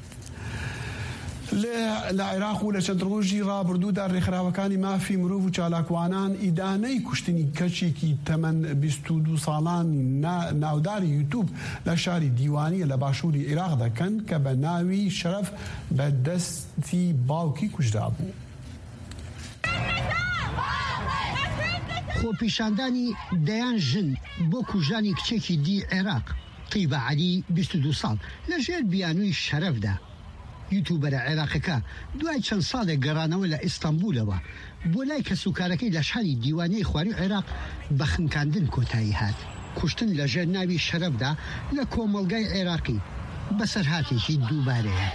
Speaker 4: لعراق و لچندروژی رابردو در رخراوکانی مافی مروف و چالاکوانان ایدانه کشتنی کچی کی تمن 22 سالان ناوداری یوتیوب لشاری دیوانی لباشوری عراق دکن که به ناوی شرف به دستی باوکی کجدابو
Speaker 11: خۆپیشاندانی دەیان ژن بۆ کوژانی کچێکی دی عێراق طیبە عەلی 22 ساڵ لەژێر بیانووی شەرەفدا یوتیوبەرە عێراقەکە دوای چەند ساڵێک گەڕانەوە لە ئیستانبولەوە بۆ لای کەسوکارەکەی لە شاری دیوانەی خواری عێراق بە خنکاندن کۆتایی هات کوشتن لەژێر ناوی شەرەفدا لە کۆمەڵگای عێراقی بەسەرهاتێکی دووبارەیە.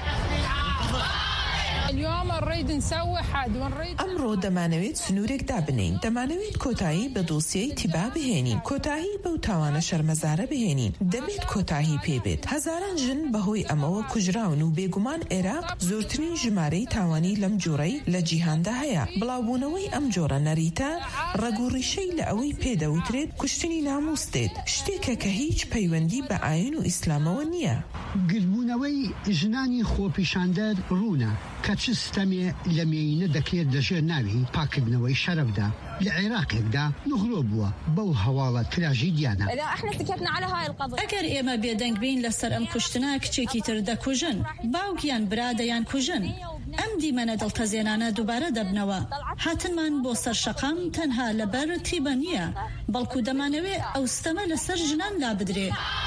Speaker 12: ئەمڕۆ دەمانەوێت سنوورێک دابنین دەمانەوێت کۆتایی بە دۆسیەی تیبا بهێنین کۆتایی بەو تاوانە شەرمەزارە بهێنین دەبێت کۆتایی پێبێت هەزاران ژن بەهۆی ئەمەوە کوژراون و بێگومان عێراق زۆرترین ژمارەی تاوانی لەم جۆرەی لە جیهاندا هەیە بڵاوبوونەوەی ئەم جۆرە نەریتە ڕەگوڕیشەی لە ئەوەی پێدەوترێت کوشتنی ناموس دێت شتێکە کە هیچ پەیوەندی بە ئاین و ئیسلامەوە نییە.
Speaker 11: گربوونەوەی ژنانی خۆپیشاندەر ڕوونە کە چ ستەمێ لە مێینە دەکرێت لەژێر ناوی پاکردنەوەی شەرەفدا لە عێراقێکدا نغرۆ بووە بەو هەواڵە تراژیدیانە.
Speaker 5: ئەگەر ئێمە بێدەنگ بین لەسەر ئەم کوشتنە کچێکی تر دەکوژن باوکیان برادەیان کوژن ئەم دیمەنە دڵتەزێنانە دووبارە دەبنەوە هاتنمان بۆ سەر شەقام تەنها لەبەر تیبە نییە بەڵکو دەمانەوێ ئەو ستەمە لەسەر ژنان لا بدرێ.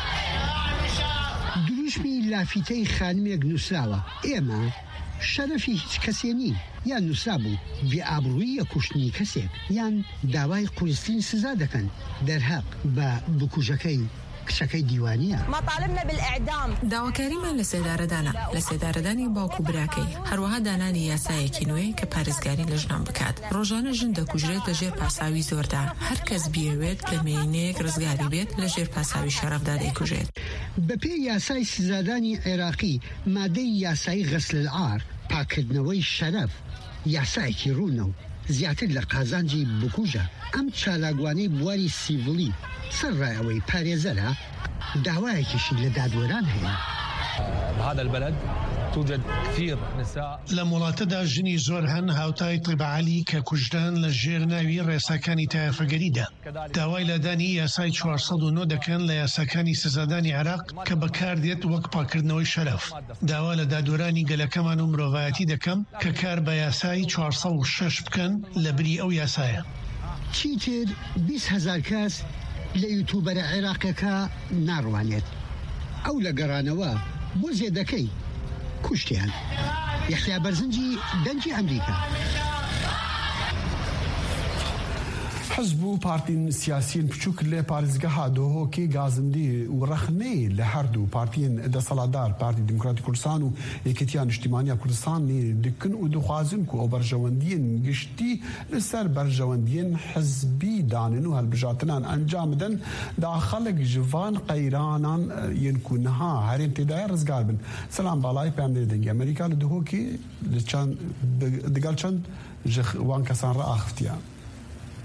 Speaker 11: دروشمی لافیتەی خانمێک نووسراوە ئێمە شەرەفی هیچ کەسێ نین یان نووسرا بوو بێئابڕوویە کوشتنی کەسێک یان داوای قورستنی سزا دەکەن دەرهەق بە بکوژەکەی کچەکەی دیوانیە.
Speaker 12: داواکاریمان لە سێدارەدانە لە سێدارەدانی باوکو براکەی هەروەها دانانی یاسایەکی نوێ کە پارێزگاری لە ژنان بکات ڕۆژانە ژن دەکوژرێت لەژێر پاساوی زۆردا هەر کەس بیەوێت لە مێینەیەک ڕزگاری بێت لەژێر پاساوی شەرەفدا دەیکوژێت.
Speaker 11: بەپێ یاسای سزادانی عێراقی مادەی یاسایی غەسل العار پاکردنەوەی شەرەف یاسایەکی ڕوونە و زیاتر لە قازانجی بکوژە ئەم چالاگوانەی بواری سیڤڵی سەرڕایەوەی پارێزەرە داوایەکیشی لە دادوەران هەیە.
Speaker 13: هذا البلد توجد كثير نساء
Speaker 14: لە وڵاتەدا ژنی زۆر هەن هاوتای طیبعالی کە کوژدان لە ژێر ناوی ڕێساکانی تایەفەگەریدا داوای لەدانی یاسای 409 دەکەن لە یاساکانی سزادانی عێراق کە بەکاردێت وەک پاکردنەوەی شەرەف داوا لە دادوەرانی گەلەکەمان و مرۆڤایەتی دەکەم کە کار بە یاسای 406 بکەن لە بری ئەو یاسایە.
Speaker 11: چیتر 20,000 کەس لە یوتیوبەرە عێراقەکە ناڕوانێت ئەو لە گەڕانەوە بۆ زێدەکەی کوشتیان یحیا بەرزنجی دەنجی ئەمریکا.
Speaker 4: حزب و پارتین سیاسیین بچووک لێ پارێزگەها دۆهۆکی گازندی و ڕەخنەی لە هەردوو پارتیین دەسەڵاتدار پارتی دموکراتی کوردستان و یەکێتیان نیشتیمانیا کوردستانی دکن و دخوازن کو ئەو بەرژەوەندیین گشتی لەسەر بەرژەوەندیین حزبی دانن و هەڵبژاتنان ئەنجام بدەن دا خەڵک ژڤان قەیرانان یەن کو نەها هەرێم تێدایە ڕزگار بن. سەلام باڵای پەیامدەری دەنگی ئەمریکا لە دۆهۆکی دەگەڵ چەند وان کەسان ڕائاخفتیان.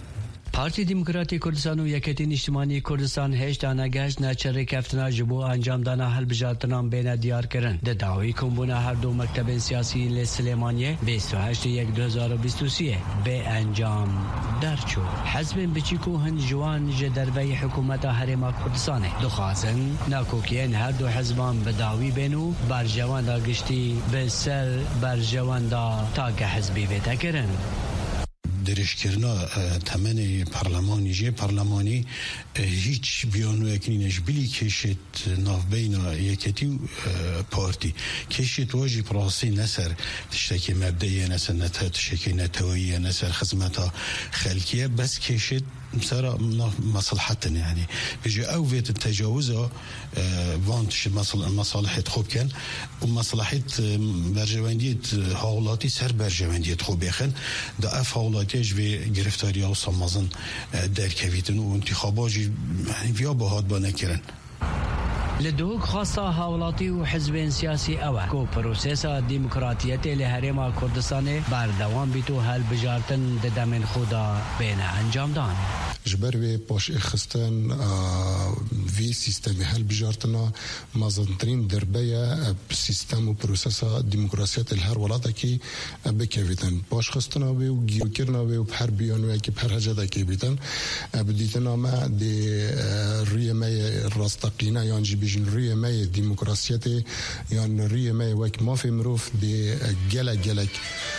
Speaker 15: پارتی دموکراتی کردستان و یەکێتی نیشتیمانی کوردستان هێشتا نەگەشت نەچەڕێککەفتنا ji بۆ ئەنجامدانا هەڵبژاردنان بینە دیارکردن دەداوی کۆمبوونا هەردوو مەکتەبên سیاسی لە سلێمانیە 28/1/2023 بێ ئەنجام دەرچوو حەزبên بچیک و هەند جوان ji دەربەی حکوومەتا هەرێما کوردستانê dixwazin ناکۆکیên هەردوو حەزبان bi dawî bên û berjewenda giştî bi ser berjewenda take hezbî vête kirin.
Speaker 16: درشکرنا تمنی پارلمانی جه پارلمانی هیچ بیانویکی نشبیلی کشید ناف بین یکتی پارتی کشید واجی پراسی نسر تشتکی مبدعی نسر نتا تشتکی نتویی نسر خدمتا خلقیه بس کشید مثلا مصلحتنا يعني بيجي اوفيت التجاوزه وانتش مصالحه خوب كان ومصلحه برجوانديت حالاتي سر برجوانديت خوب يخن دا اف حالاتيش في گرفتاری او سامازن در کویتن و انتخاباجی ویا بهاد با نکرن
Speaker 15: لدوك خاصة هاولاتی و حزبين سياسي أوه كو پروسيسا ديمقراطيتي لهريما كردستاني باردوان بيتو هل بجارتن ددامن خودا بين انجام دان
Speaker 17: جبروي باش اخستن في سيستم هل بجارتنا مازنترين دربية بسيستم و پروسيسا ديمقراطيات الهر ولاتكي بكيفيتن باش خستنا بي و گيوكرنا بي و بحر بيانوه كي بحر هجده كي بيتن بديتنا ما دي ريمي راستقينا يانجي بيجن ريمي ديمقراطياتي يعني ريمي وك ما في مروف دي جلك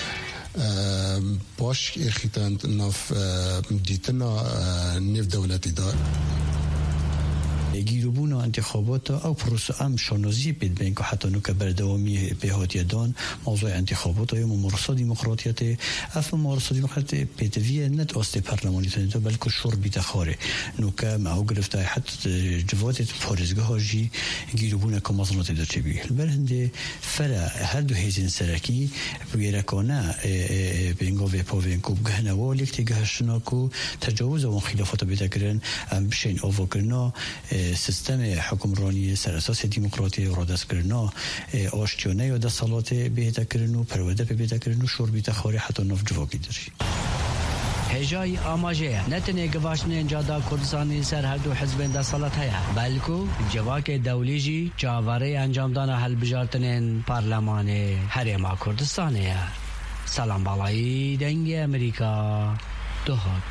Speaker 17: باش اخيتان ناف ديتنا نيف دولتي دار
Speaker 18: گیروبونا انتخابات او پروسه ام شانازی بید بین که حتی نو که بردوامی بهاتی دان موضوع انتخابات های ممارسات دموکراتیت اف ممارسات دموکراتیت پیتویه نت آست پارلمانی تنیده بلکه شور بیتخاره نو که معو گرفته حتی جواتت پارزگاه هاجی گیروبونا که مازنات در چه بیه برهنده فرا هر دو هیزین سرکی بگیرکانه بینگاوی پاوین که بگهنه والیک تیگهشنا که تجاوز و خلافات بیتکرن بشین آوا کرنا سیستم حکمرانی سر اساس دموکراتی را دست کردن آشتیانه یا دستالات بهتر کردن و پرونده بهتر کردن و شور بیتخاری حتی نف جواکی داری
Speaker 15: هجای آماجه نتنه گواشن انجادا کردستانی سر هر دو حزب دستالات هیا بلکو جواک دولیجی جاواره انجام دانا حل بجارتنین پارلمان هرما کردستانه سلام بالایی دنگ امریکا دوهات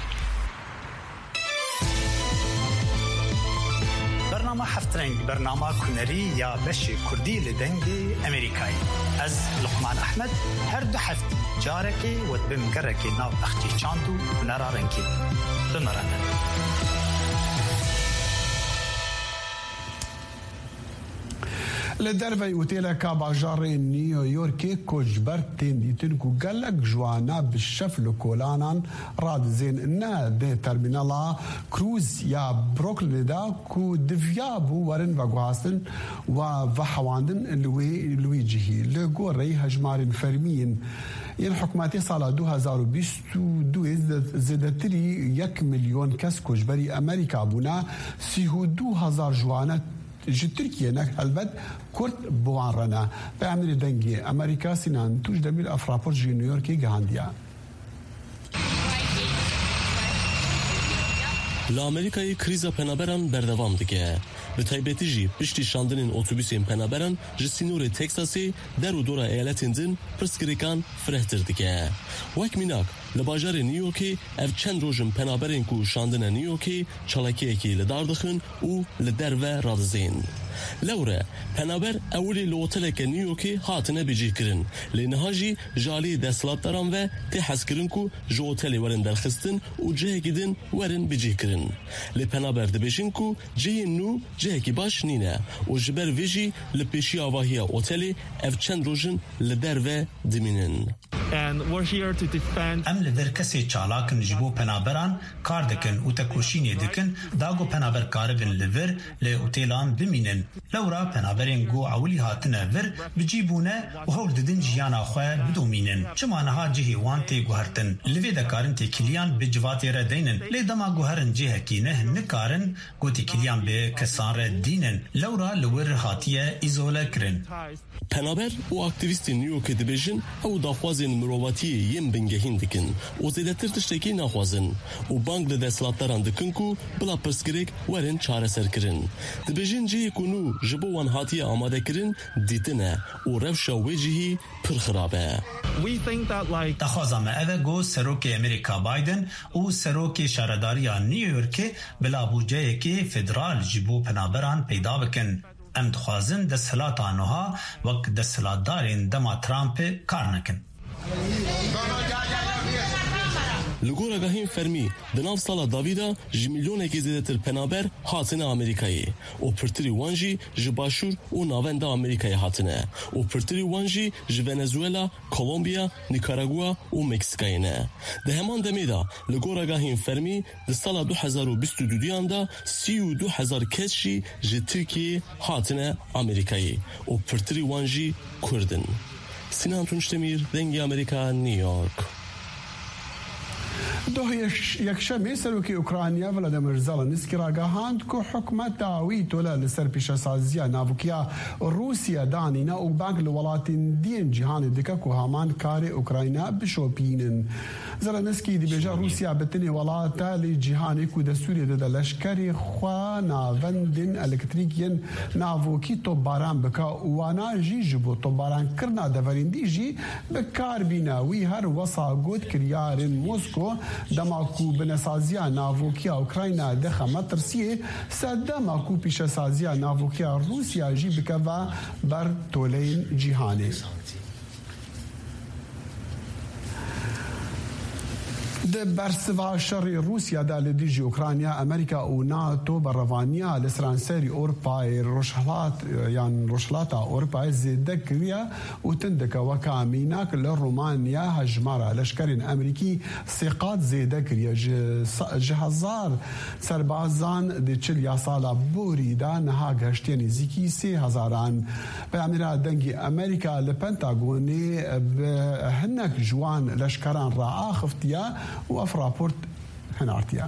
Speaker 2: برنامه هفترنگ برنامه کنری یا بشی کردی لدنگی امریکایی از لقمان احمد هر دو هفت جارکی و بمگرکی ناو اختی چاندو نرارنکی بمرانه
Speaker 4: لدربي اوتيلا كاباجار نيويورك كوجبرتين ديتنكو قالك جوانا بالشفل كولانان راد زين نا دي ترمينالا كروز يا بروكلين دا كو دفيابو ورن فاغواسن وفحواندن لويجهي لغو ري هجمارين فرمين ين حكوماتي سالا 2022 زدتري 1 مليون كس كوجبري امريكا بونا 32,000 جوانا جي تركيا نك البد كرت بوانرنا بعمل دنجي امريكا سنان توج دمير افرابور جي نيويورك غانديا
Speaker 19: لامریکای کریزا پنابران بردوام دیگه به تایبەتی جی پشتی شاندنین اتوبوسین پنابران جی سینور تکساسی در و دورا ایالتین دن پرسکریکان فرهتر دیگه وک میناک لباجار نیویورکی اف چند روزم پنابرین کو شاندن نیویورکی چالکی اکی لداردخن و لدر و رادزین لوره پنابر اولی لوتلک نیویورکی هاتنه بجی کرن لینهاجی جالی دستلات دارن و تحس کرن کو جوتلی ورن درخستن و جه گیدن ورن بجی کرن لپنابر دبیشن کو جه نو جه کی باش نینه و جبر ویجی لپیشی آواهی اوتلی اف چند روزن لدر و دمینن
Speaker 20: and we're here to defend
Speaker 2: ام لدر کسی چالاکن جبو پنابران کار دکن و تکوشینی دکن داگو پنابر کاربن لور لی اوتیلان بمینن لورا پنابرین گو اولی هاتنه ور بجیبونه و هول ددن جیانا خواه بدومینن چمانها جهی وانتی گوهرتن لوی دکارن تی کلیان بجواتی را دینن لی دما گوهرن جه کینه نکارن گو تی کلیان به کسان را دینن لورا لور هاتیه ایزوله کرن
Speaker 19: پنابر و اکتیویستی نیویورک دبیجن او داخوازین مرۆڤەتی یەم بنگەهین dikin û zêdetir tiştekî naxwazin û bang li desthilatdaran dikin ku bila pirsgirêk werin çareserkirin. Dibêjin cihê ku nû ji bo wan hatiye amadekirin dîtin e û rewşa wê cihî pir xirab e.
Speaker 2: Daxwaza me ev e got Serokê Amerîka Biden û Serokê Şaredariya New Yorkê bila bûceyekê federal ji bo penaberan peyda bikin. Em dixwazin desthilata niha wek desthilatdarên dema Trumpê kar nekin.
Speaker 19: Li goragahên fermî di nav sala davî de ji milyonekî zêdetir penaber hatine Amerîkayê û pirtirî wan jî ji başûr û navenda Amerîkayê hatine û pirtirî wan jî ji Venezuela, Kolombiya, Nikaragua û Meksîkayê ne. Di heman demê de li goragahên fermî di sala 2022 da 32,000 kes jî ji Tirkiyeyê hatine Amerîkayê û pirtirî wan jî Kurd in. Sinan Tunçdemir, Dengê Amerîka, New York.
Speaker 4: یەکشەمێ سەرۆکی ئوکرانیا ڤلادیمیر زەڵەنسکی ڕاگەهاند کو حکومەت داوی تۆلە لەسەر پیشەسازیە ناوکیە رووسیا دانینە و بانک لە وڵاتین دیên cîhanê dike ku heman karê Ukrayna bişopînin. Zelenskî dibêje Rûsya bi tinê welata lê cîhanê ku de Sûriyê de leşkerê xwe navendên elektrîkiyên navokî topbaran bike û wana jî ji bo topbarankirina deverîndî jî bi kar bîne. Wî her wesa got kiryarên Mosko dema ku binesaziya navokiya Ukrayna dixeme tirsiyê serdema ku pîşesaziya navokiya Rûsya jî bikeve ber toleyên cîhanê. Di bersiva şerê Rûsya de li dijî Ukrayna, Amerîka û NATO berrevaniya li seranserî Ewropayê rojhilata Ewropayê zêde kiriye û tin dike weka mînak li Romanya hejmara leşkerên Amerîkî sê qat zêde kiriye. Ji hezar serbazan di çil ya sala borî de niha geştiye nêzîkî 3,000 Peyamêra dengê Amerîka li Pentagonê bi hinek ji wan leşkeran reaxiftiye û ev raport hinartiye.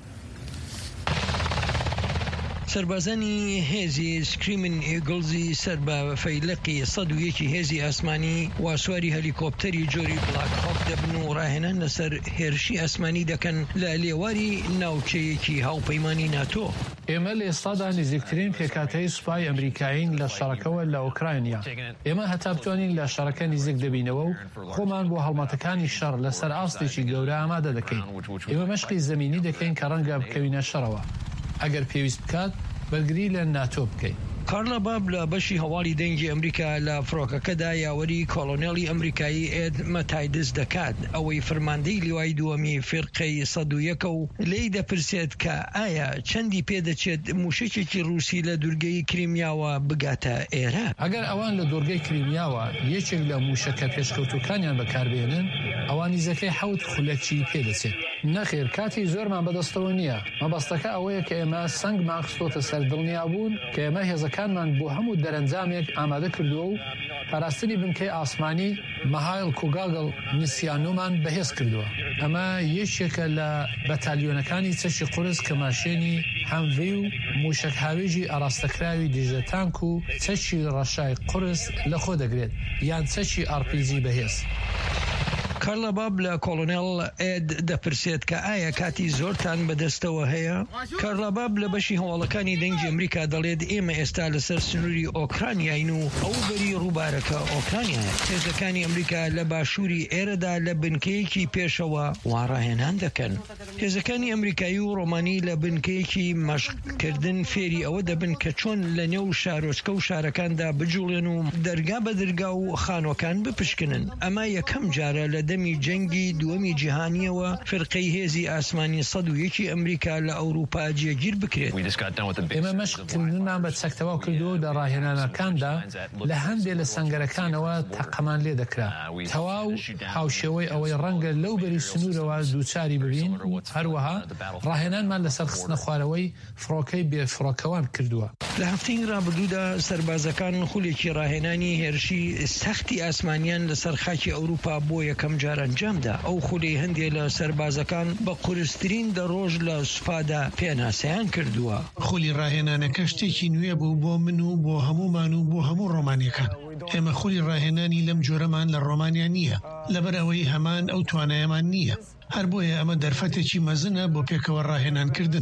Speaker 21: سربازانی هێزی سکریمن ئێگڵزی سەر بە فەیلقی 101 هێزی ئاسمانی واسواری هەلیکۆپتەری جۆری بلاک هۆک دەبن و ڕاهێنان لەسەر هێرشی ئاسمانی دەکەن لە لێواری ناوچەیەکی هاوپەیمانی ناتۆ.
Speaker 22: ئێمە لە ئێستادا نزیکترین پێکاتەی سوپای ئەمریکایین لە شەڕەکەوە لە ئوکراینیا. ئێمە هەتا بتوانین لە شەڕەکە نزیک دەبینەوە و خۆمان بۆ هەڵمەتەکانی شەڕ لەسەر ئاستێکی گەورە ئامادە دەکەین. ئێمە مەشقی زەمینی دەکەین کە ڕەنگە بکەوینە شەڕەوە. ئەگەر پێویست بکات بەرگری لە ناتۆ بکەین.
Speaker 21: کارلا باب لە بەشی هەواڵی دەنگی ئەمریکا لە فڕۆکەکەدا یاوەری کۆلۆنێلی ئەمریکایی ئێد مەتایدز دەکات ئەوەی فەرماندەی لیوای دووەمی فێرقەی 101 و لێی دەپرسێت کە ئایا چەندی پێدەچێت موشکێکی رووسی لە دوورگەی کریمیاوە بگاتە ئێرە.
Speaker 22: ئەگەر ئەوان لە دوورگەی کریمیاوە یەکێک لە موشەکە پێشکەوتوەکانیان بەکاربێنن ئەوان نیزەکەی 7 خولەکی پێدەچێت. نەخێر کاتی زۆرمان بەدەستەوە نییە. مەبەستەکە ئەوەیە کە ئێمە سنگمان خستۆتە سەر دڵنیا بوون کە ئێمە هێزەکانمان بۆ هەموو دەرەنجامێک ئامادە کردووە و پاراستنی بنکەی ئاسمانی مەهایل کوگاگڵ نسیانۆمان بەهێز کردووە. ئەمە یەکێکە لە بەتالیۆنەکانی چەشی قورس کە ماشێنی هەمڤی و موشک هاوێژی ئاراستەکراوی دیژە تانک و چەشی ڕەشای قورس لەخۆ دەگرێت یان چەشی RPG بەهێز.
Speaker 21: کارلا باب لە کۆلۆنێل ئێد دەپرسێت کە ئایا کاتی زۆرتان بەدەستەوە هەیە. کارلا باب لە بەشی هەواڵەکانی دەنگی ئەمریکا دەڵێت ئێمە ئێستا لەسەر سنووری ئۆکرانیاین و ئەو بەری ڕووبارەکە ئۆکرانیایە. هێزەکانی ئەمریکا لە باشووری ئێرەدا لە بنکەیەکی پێشەوە واڕاهێنان دەکەن. هێزەکانی ئەمریکایی و ڕۆمانی لە بنکەیەکی مەشقکردن فێری ئەوە دەبن کە چۆن لە نێو شارۆچکە و شارەکاندا بجوڵێن و دەرگا بە دەرگا و خانۆکان بپشکنن. ئەمە یەکەم جارە لە دەمی جەنگی دووەمی جیهانیەوە فرقەی هێزی ئاسمانی 101 ئەمریکا لە ئەوروپا جێگیر بکرێت.
Speaker 22: ئێمە مەشقکردنمان بە چەکتەوا کردو لە ڕاهێنانەکاندا لە هەندێک لە سەنگەرەکانەوە تەقەمان لێ دەکرا. تەواو هاوشێوەی ئەوەی ڕەنگە لەو بەری سنوورەوە دووچاری ببین هەروەها ڕاهێنانمان لەسەر خستنە خوارەوەی فڕۆکەی بێفڕۆکەوان کردووە.
Speaker 21: لە هەفتەی ڕابردوودا سەربازەکان خولێکی ڕاهێنانی هێرشی سەختی ئاسمانیان لەسەر خاکی ئەوروپا بۆ یەکەم جار ئەنجامدا. ئەو خولەی هەندێک لە سەربازەکان بە قورسترین دەڕۆژ لە سوپادا پێناسەیان کردووە.
Speaker 14: خولی ڕاهێنانەکە شتێکی نوێ بوو بۆ من و بۆ هەمومان و بۆ هەموو ڕۆمانیەکان. ئێمە خولی ڕاهێنانی لەم جۆرەمان لە ڕۆمانیا نییە. لەبەر ئەوەی هەمان ئەو توانایەمان نییە. هەر بۆیە ئەمە دەرفەتێکی مەزنە بۆ پێکەوە ڕاهێنانکردن.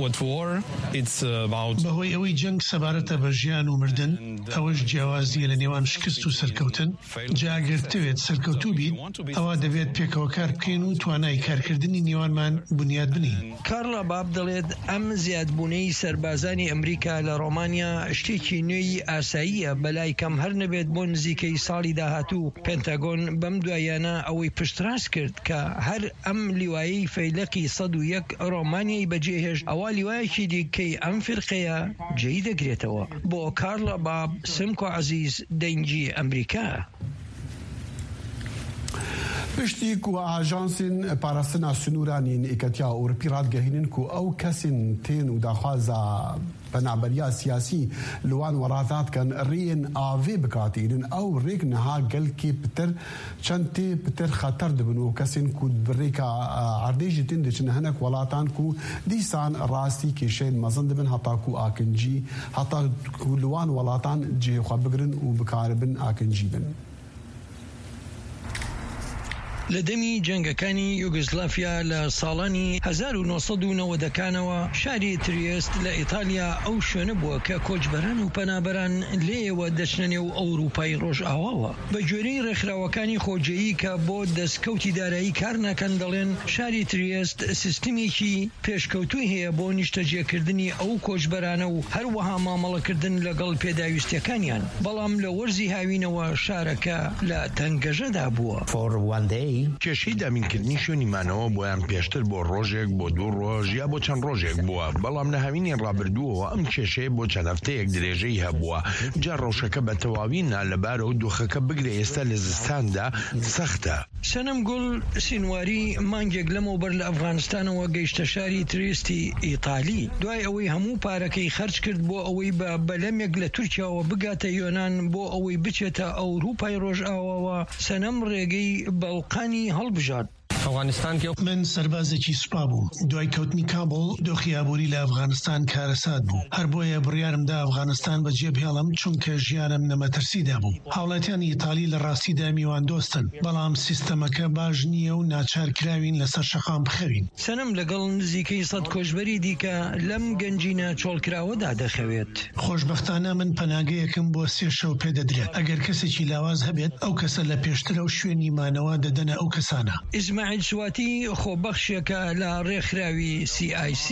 Speaker 14: بەهۆی ئەوەی جەنگ سەبارەتە بە ژیان و مردن، ئەوەش جیاوازیە لە نێوان شکست و سەرکەوتن. جاگرتوێت سەرکەوتوو بیت، ئەوە دەبێت پێکەوە کار بکەین و توانای کارکردنی نێوانمان بنیاد بنین.
Speaker 21: کارلا باب دەڵێت ئەم زیادبوونەی سەربازانی ئەمریکا لە ڕۆمانیا شتێکی نوێی ئاساییە بەلای کەم هەر نەبێت بۆ نزیکەی ساڵی داهاتوو. پێنتاگۆن بەم دوایانە ئەوەی پشتڕاست کرد کە هەر ئەم لیوایی فەیلقی 101 ڕۆمانیای بەجێهێشت ئەوە لیوایەکی دیکەی ئەم فرقەیە جێی دەگرێتەوە. بۆ کارلا باب سمکۆ عەزیز دەنگی ئەمریکا.
Speaker 4: پشتی کو ئاژانسین پاراستنا سنوورانین ئیکەتیا ئەوروپی ڕادگەهێنن کو ئەو کەسین تێن و داخوازە بەنابەریا سیاسی لەوان وڵاتات کەن ڕێن ئاوێ بکاتێنن ئەو ڕێک نەها گەلکی پتر چەند تێ پتر خەتەر دەبن و کەسین کو بڕێکە ئاردێژی تێن دەچن هەنێک وڵاتان کو دیسان ڕاستی کێشەین مەزن دەبن هەتا کو ئاکنجی هەتا کو لەوان وڵاتان جێخوا بگرن و بکاربن ئاکنجی بن.
Speaker 21: لە دەمی جەنگەکانی یوگسلافیا لە ساڵانی 1990ەکانەوە شاری تریست لە ئیتالیا ئەو شوێنە بووە کە کۆچبەران و پەنابەران لێەوە دەچنە و ئەوروپای ڕۆژئاواوە. بە گوێرەی ڕێکخراوەکانی خۆجەیی کە بۆ دەستکەوتی دارایی کار ناکەن دەڵێن شاری تریست سیستمێکی پێشکەوتوی هەیە بۆ نیشتەجێکردنی ئەو کۆچبەرانە و هەروەها مامەڵەکردن لەگەڵ پێداویستیەکانیان. بەڵام لە وەرزی هاوینەوە شارەکە لە تەنگەژەدا بووە.
Speaker 9: کێشەی دامینکردنی شوێنیمانەوە بۆیان پێشتر بۆ ڕۆژێک بۆ 2 ڕۆژ یا بۆ چەند ڕۆژێک بووە، بەڵام لە هاوینی ڕابردووەوە ئەم کێشەیە بۆ چەند هەفتەیەک درێژەی هەبووە. جا ڕەوشەکە بە تەواوی نالەبارە و دۆخەکە بگرێ ئێستا لە زستاندا سەختە.
Speaker 21: سەنەم گوڵ سینواری مانگێک لەمەوبەر لە ئەفغانستانەوە گەیشتە شاری تریستی ئیتالی دوای ئەوەی هەموو پارەکەی خەرج کرد بۆ ئەوەی بە بەلەمێک لە تورکیاوە بگاتە یۆنان بۆ ئەوەی بچێتە ئەوروپای ڕۆژئاواوە. سەنەم ڕێگەی بەڵقانی هەڵبژات.
Speaker 14: من سەربازێکی سوپا بوو. دوای کەوتنی کابڵ دۆخی ئابووری لە ئەفغانستان کارەسات بوو. هەر بۆیە بڕیارمدا ئەفغانستان بەجێ بهێڵم چونکە ژیانم نەمەترسیدا بوو. هاوڵاتیانی ئیتالی لە ڕاستیدا میوان دۆستن، بەڵام سیستەمەکە باش نییە و ناچارکراوین لەسەر شەقام بخەوین.
Speaker 21: سەنم لەگەڵ نزیکەی 100 کۆچبەری دیکە لەم گەنجینە چۆڵکراوەدا دەخەوێت.
Speaker 14: خۆشبەختانە من پەناگەیەکم بۆ 3 شەو پێدەدرێت. ئەگەر کەسێکی لاواز هەبێت ئەو کەسە لە پێشترە و شوێنی مانەوە دەدەنە ئەو کەسانە.
Speaker 21: سواتی خۆبەخشێکە لە ڕێکخراوی CIC.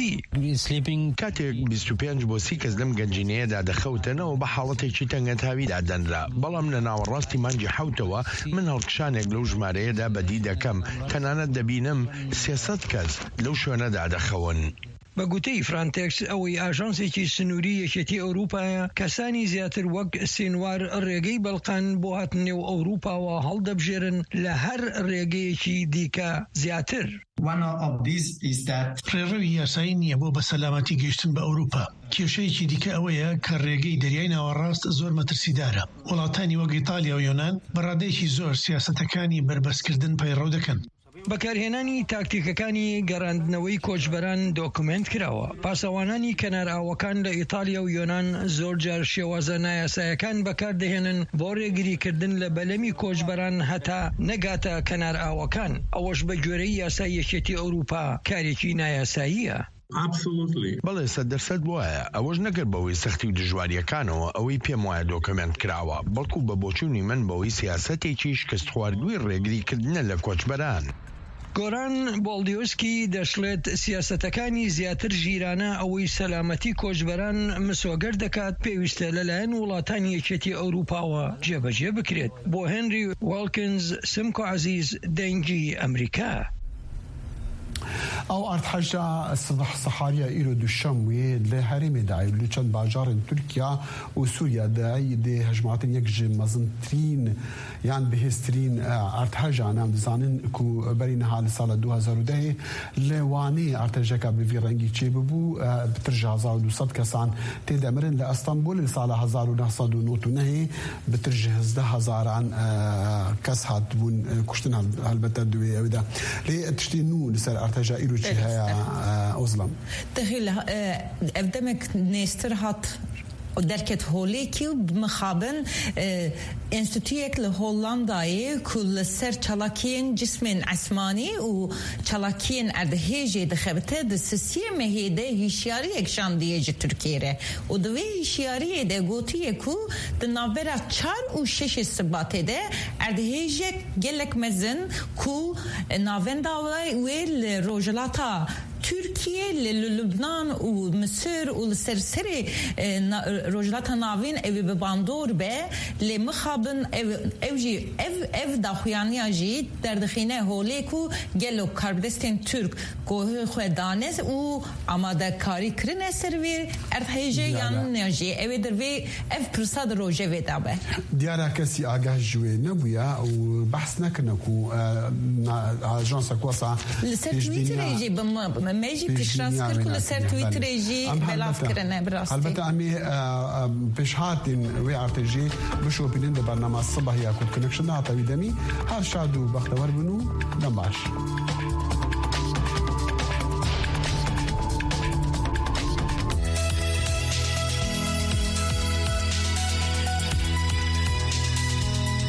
Speaker 9: کاتێک 25 بۆ 30 کەس لەم گەنجینەیەدا دەخەوتنەوە بە حاڵەتێکی تەنگەتاویدا دەنرا، بەڵام لە ناوەڕاستی مانگی حوتەوە من هەڵکشانێک لەو ژمارەیەدا بەدی دەکەم، تەنانەت دەبینم 300 کەس لەو شوێنەدا دەخەون.
Speaker 21: بە گوتەی فرانتێکس ئەوەی ئاژانسێکی سنووری یەکێتی ئەوروپایە کەسانی زیاتر وەک سینوار ڕێگەی بەڵقان بۆ هاتنێ و ئەوروپاوە هەڵدەبژێرن لە هەر ڕێگەیەکی دیکە زیاتر.
Speaker 14: ڕێڕەوی یاسایی نییە بۆ بە سەلامەتی گەیشتن بە ئەوروپا. کێشەیەکی دیکە ئەوەیە کە ڕێگەی دەریای ناوەڕاست زۆر مەترسیدارە. وڵاتانی وەک ئیتالیا و یۆنان بەڕادەیەکی زۆر سیاسەتەکانی بربەسکردن پەیڕەو دەکەن.
Speaker 21: بەکارهێنانی تاکتیکەکانی گەڕاندنەوەی کۆچبەران دۆکومنت کراوە. پاسەوانانی کەناراوەکان لە ئیتالیا و یۆنان زۆر جار شێوازە نایاسایەکان بەکاردەهێنن بۆ ڕێگریکردن لە بەلەمی کۆچبەران هەتا نەگاتە کەناراوەکان. ئەوەش بە گوێرەی یاسای یەکێتی ئەوروپا کارێکی نایاساییە.
Speaker 9: بەڵێ 100% وایە. ئەوەش نەکرد بەوەی سەختی و دژواریەکانەوە ئەوەی پێم وایە دۆکمنت کراوە، بەڵکو بە بۆچوونی من بەوەی سیاسەتێکی شکست خواردووی ڕێگریکردنە لە کۆچبەران.
Speaker 21: گۆران بۆڵدیۆسکی دەشڵێت سیاسەتەکانی زیاتر ژیرانە ئەوەی سەلامەتی کۆچبەران مسۆگەر دەکات پێویستە لەلایەن وڵاتانی یەکێتی ئەوروپاوە جێبەجێ بکرێت. بۆ هێنری والکنز سمکۆ عەزیز دەنگی ئەمریکا.
Speaker 4: ئەو ئارتحەجا سەحاریە ئیرۆ دووشەموێ لە هەرێمێ داعی لە چەند باژارن تورکیا و سووریا دای دێ هەژماتن یەک ji مەزنترین یان بەهێزترین ئارتحەجان ئەم دەزانن کو بەری نەها لە ساڵە 2010 لێوانەیە ئارتەژەکە بڤی ڕەنگی چێ ببوو بتر 1200 کەسان تێدەمرن لە ئەستەمبول لە ساڵە 1999 بتر 11000 کەس هاتبوون کوشتن هەلبەتە دوێ ئەودا لێ تشتی نو لەسەر ئارتەژا ئیرۆچی هەیە ئۆزلەم
Speaker 7: دەخیل ئەف دەمێک نێستر هات درکت هولیکی و مخابن انستیتویک لهولندای کل سر چلاکین جسم عثمانی و چلاکین اردهیجی دخبته دسیسی مهیده هشیاری اکشان دیج ترکیه و دوی هشیاری ده گوتیه کو دنابرا 4 و 6 سباته ده اردهیجی گلک مزن کو ناونداوی ویل روجلاتا ترکیه لبنان و مصر و سرسری روجلات ناوین اوی بباندور به لمخابن اوجی اف داخویانی جی در دخینه هولیکو گلو کاربدستین ترک گوه خودانس و آماده کاری کرنه سرویر ارتحیجه یان نجی اوی در وی اف پرساد روژه وی دابه
Speaker 4: دیارا کسی آگاه جوی نبویا و بحث نکنه کو آجانس کواسا
Speaker 7: لسرتویتر جی ميجي بيشراس كل سر تويتر يجي بلاف كرنا براستي
Speaker 4: البته امي بشهاتين وي ارتجي بشو بين برنامج الصبح يا كود كونكشن عطا دمي هر شادو بختور بنو دماش